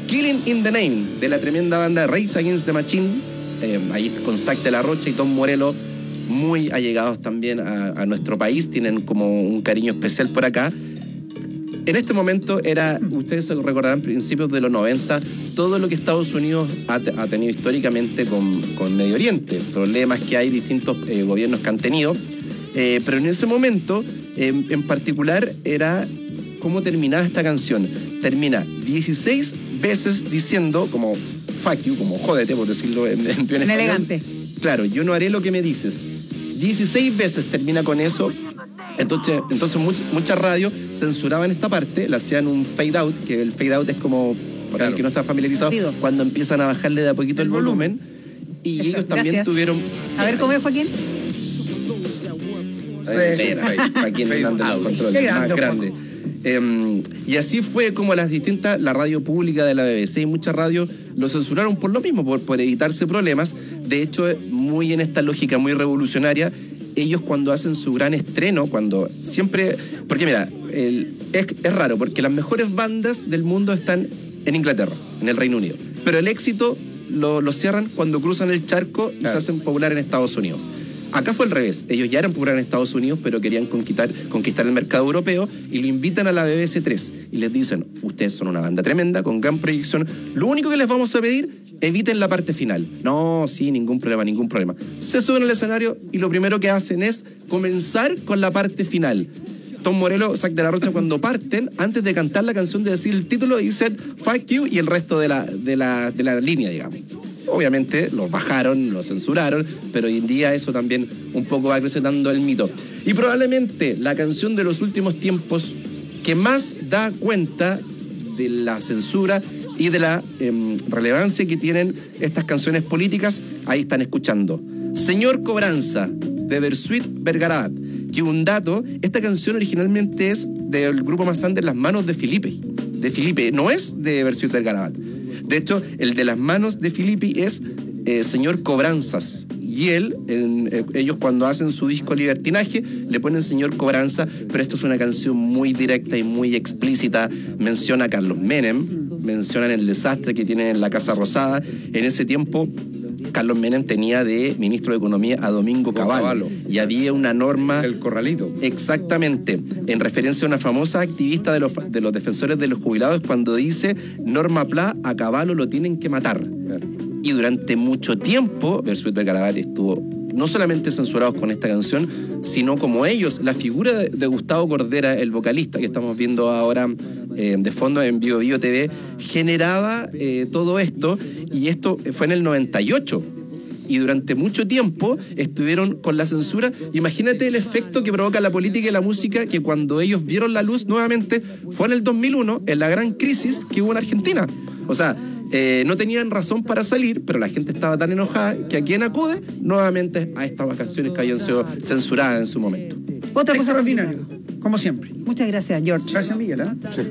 [SPEAKER 5] Killing in the Name, de la tremenda banda Rage Against the Machine, eh, ahí con Zac de la Rocha y Tom Morello, muy allegados también a, a nuestro país, tienen como un cariño especial por acá. En este momento era, ustedes se recordarán, principios de los noventa, todo lo que Estados Unidos ha, ha tenido históricamente con, con Medio Oriente, problemas que hay distintos eh, gobiernos que han tenido, eh, pero en ese momento, eh, en particular, era cómo terminaba esta canción. Termina dieciséis veces diciendo, como fuck you, como jódete, por decirlo en, en, en español.
[SPEAKER 22] Elegante.
[SPEAKER 5] Claro, yo no haré lo que me dices. dieciséis veces termina con eso. Entonces, entonces much, muchas radios censuraban esta parte, le hacían un fade out, que el fade out es como, para claro. el que no está familiarizado, cuando empiezan a bajarle de a poquito el, el volumen. volumen. Y eso, ellos también gracias. tuvieron...
[SPEAKER 22] A ver, ¿cómo es, Joaquín?
[SPEAKER 5] Joaquín Hernández, los controles, más grande. Eh, y así fue como las distintas, la radio pública de la B B C y muchas radios lo censuraron por lo mismo, por, por evitarse problemas. De hecho, muy en esta lógica muy revolucionaria, ellos cuando hacen su gran estreno, cuando siempre... Porque mira, el, es, es raro, porque las mejores bandas del mundo están en Inglaterra, en el Reino Unido. Pero el éxito lo, lo cierran cuando cruzan el charco y claro. se hacen popular en Estados Unidos. Acá fue al revés, ellos ya eran populares en Estados Unidos, pero querían conquistar, conquistar el mercado europeo y lo invitan a la B B C tres y les dicen, ustedes son una banda tremenda, con gran proyección, lo único que les vamos a pedir, eviten la parte final. No, sí, ningún problema, ningún problema. Se suben al escenario y lo primero que hacen es comenzar con la parte final. Tom Morello, Zac de la Rocha, cuando parten, antes de cantar la canción, de decir el título, dicen fuck you y el resto de la, de la, de la línea, digamos. Obviamente los bajaron, los censuraron, pero hoy en día eso también un poco va acrecentando el mito. Y probablemente la canción de los últimos tiempos que más da cuenta de la censura y de la eh, relevancia que tienen estas canciones políticas, ahí están escuchando. Señor Cobranza, de Bersuit Vergarabat, que un dato, esta canción originalmente es del grupo Massander, Las Manos de Felipe. De Felipe, no es de Bersuit Vergarabat. De hecho, el de Las Manos de Filippi es eh, Señor Cobranzas. Y él, en, eh, ellos cuando hacen su disco Libertinaje, le ponen Señor Cobranza, pero esto es una canción muy directa y muy explícita. Menciona a Carlos Menem, mencionan el desastre que tienen en la Casa Rosada. En ese tiempo, Carlos Menem tenía de ministro de Economía a Domingo Cavallo, y había una norma...
[SPEAKER 23] El corralito.
[SPEAKER 5] Exactamente, en referencia a una famosa activista de los, de los defensores de los jubilados, cuando dice, Norma Pla, a Cavallo lo tienen que matar. Claro. Y durante mucho tiempo, Bersuit Vergarabat estuvo no solamente censurados con esta canción, sino como ellos, la figura de, de Gustavo Cordera, el vocalista que estamos viendo ahora eh, de fondo en Bio Bio T V, generaba eh, todo esto, y esto fue en el noventa y ocho. Y durante mucho tiempo estuvieron con la censura. Imagínate el efecto que provoca la política y la música, que cuando ellos vieron la luz nuevamente fue en el dos mil uno, en la gran crisis que hubo en Argentina. O sea, eh, no tenían razón para salir, pero la gente estaba tan enojada que a quien acude nuevamente a estas canciones que habían sido censuradas en su momento.
[SPEAKER 12] Otra cosa extraordinaria, como siempre.
[SPEAKER 22] Muchas gracias, George.
[SPEAKER 12] Gracias, Miguel. ¿eh?
[SPEAKER 23] Sí.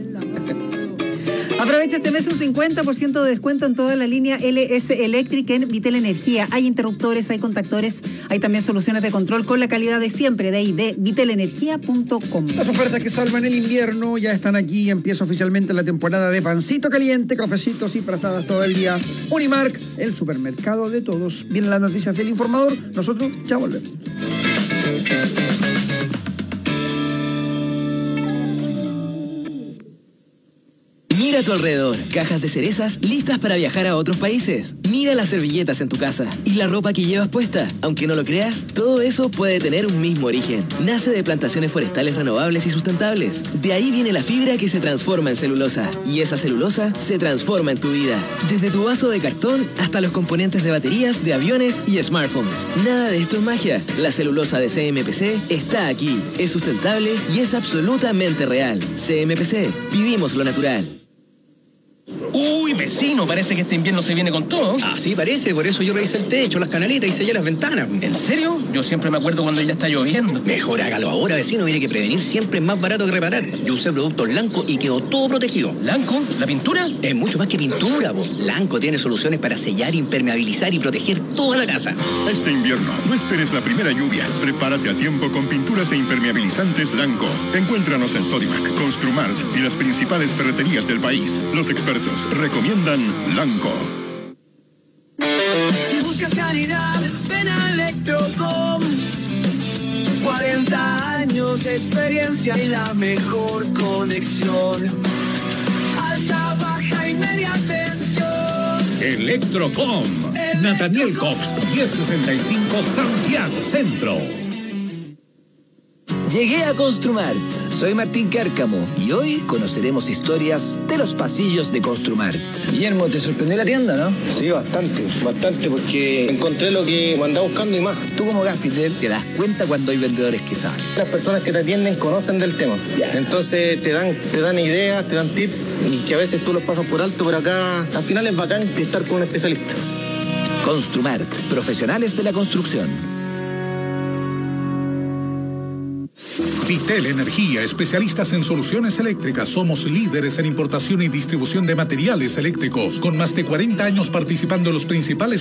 [SPEAKER 22] Aprovecha este mes un cincuenta por ciento de descuento en toda la línea L S Electric en Vitel Energía. Hay interruptores, hay contactores, hay también soluciones de control con la calidad de siempre, de ahí, de vitelenergia punto com.
[SPEAKER 12] Las ofertas que salvan el invierno ya están aquí. Empieza oficialmente la temporada de pancito caliente, cafecitos y prazadas todo el día. Unimark, el supermercado de todos. Vienen las noticias del informador. Nosotros ya volvemos.
[SPEAKER 7] Mira a tu alrededor, cajas de cerezas listas para viajar a otros países. Mira las servilletas en tu casa y la ropa que llevas puesta. Aunque no lo creas, todo eso puede tener un mismo origen. Nace de plantaciones forestales renovables y sustentables. De ahí viene la fibra que se transforma en celulosa. Y esa celulosa se transforma en tu vida. Desde tu vaso de cartón hasta los componentes de baterías, de aviones y smartphones. Nada de esto es magia. La celulosa de C M P C está aquí. Es sustentable y es absolutamente real. C M P C. Vivimos lo natural.
[SPEAKER 10] Uy, vecino, parece que este invierno se viene con todo.
[SPEAKER 13] Ah, sí, parece, por eso yo revisé el techo, las canaletas y sellé las ventanas.
[SPEAKER 10] ¿En serio? Yo siempre me acuerdo cuando ya está lloviendo.
[SPEAKER 13] Mejor hágalo ahora, vecino, mire que prevenir siempre es más barato que reparar. Yo usé productos Lanco y quedó todo protegido.
[SPEAKER 10] ¿Lanco? ¿La pintura?
[SPEAKER 13] Es mucho más que pintura, po. Lanco tiene soluciones para sellar, impermeabilizar y proteger toda la casa.
[SPEAKER 24] Este invierno, no esperes la primera lluvia. Prepárate a tiempo con pinturas e impermeabilizantes Lanco. Encuéntranos en Sodimac, Construmart y las principales ferreterías del país. Los expertos Expertos recomiendan Lanco.
[SPEAKER 1] Si buscas calidad, ven a Electrocom. cuarenta años de experiencia y la mejor conexión. Alta, baja y media tensión.
[SPEAKER 4] Electrocom. Nathaniel Cox, diez sesenta y cinco, Santiago Centro.
[SPEAKER 11] Llegué a Construmart. Soy Martín Cárcamo y hoy conoceremos historias de los pasillos de Construmart.
[SPEAKER 14] Guillermo, ¿te sorprendió la tienda, no?
[SPEAKER 18] Sí, bastante, bastante, porque encontré lo que me andaba buscando y más.
[SPEAKER 11] Tú como gaffiter te das cuenta cuando hay vendedores que saben.
[SPEAKER 18] Las personas que te atienden conocen del tema. Entonces te dan, te dan ideas, te dan tips y que a veces tú los pasas por alto, pero acá al final es bacán estar con un especialista.
[SPEAKER 11] Construmart, profesionales de la construcción.
[SPEAKER 4] Vitel Energía, especialistas en soluciones eléctricas. Somos líderes en importación y distribución de materiales eléctricos, con más de cuarenta años participando en los principales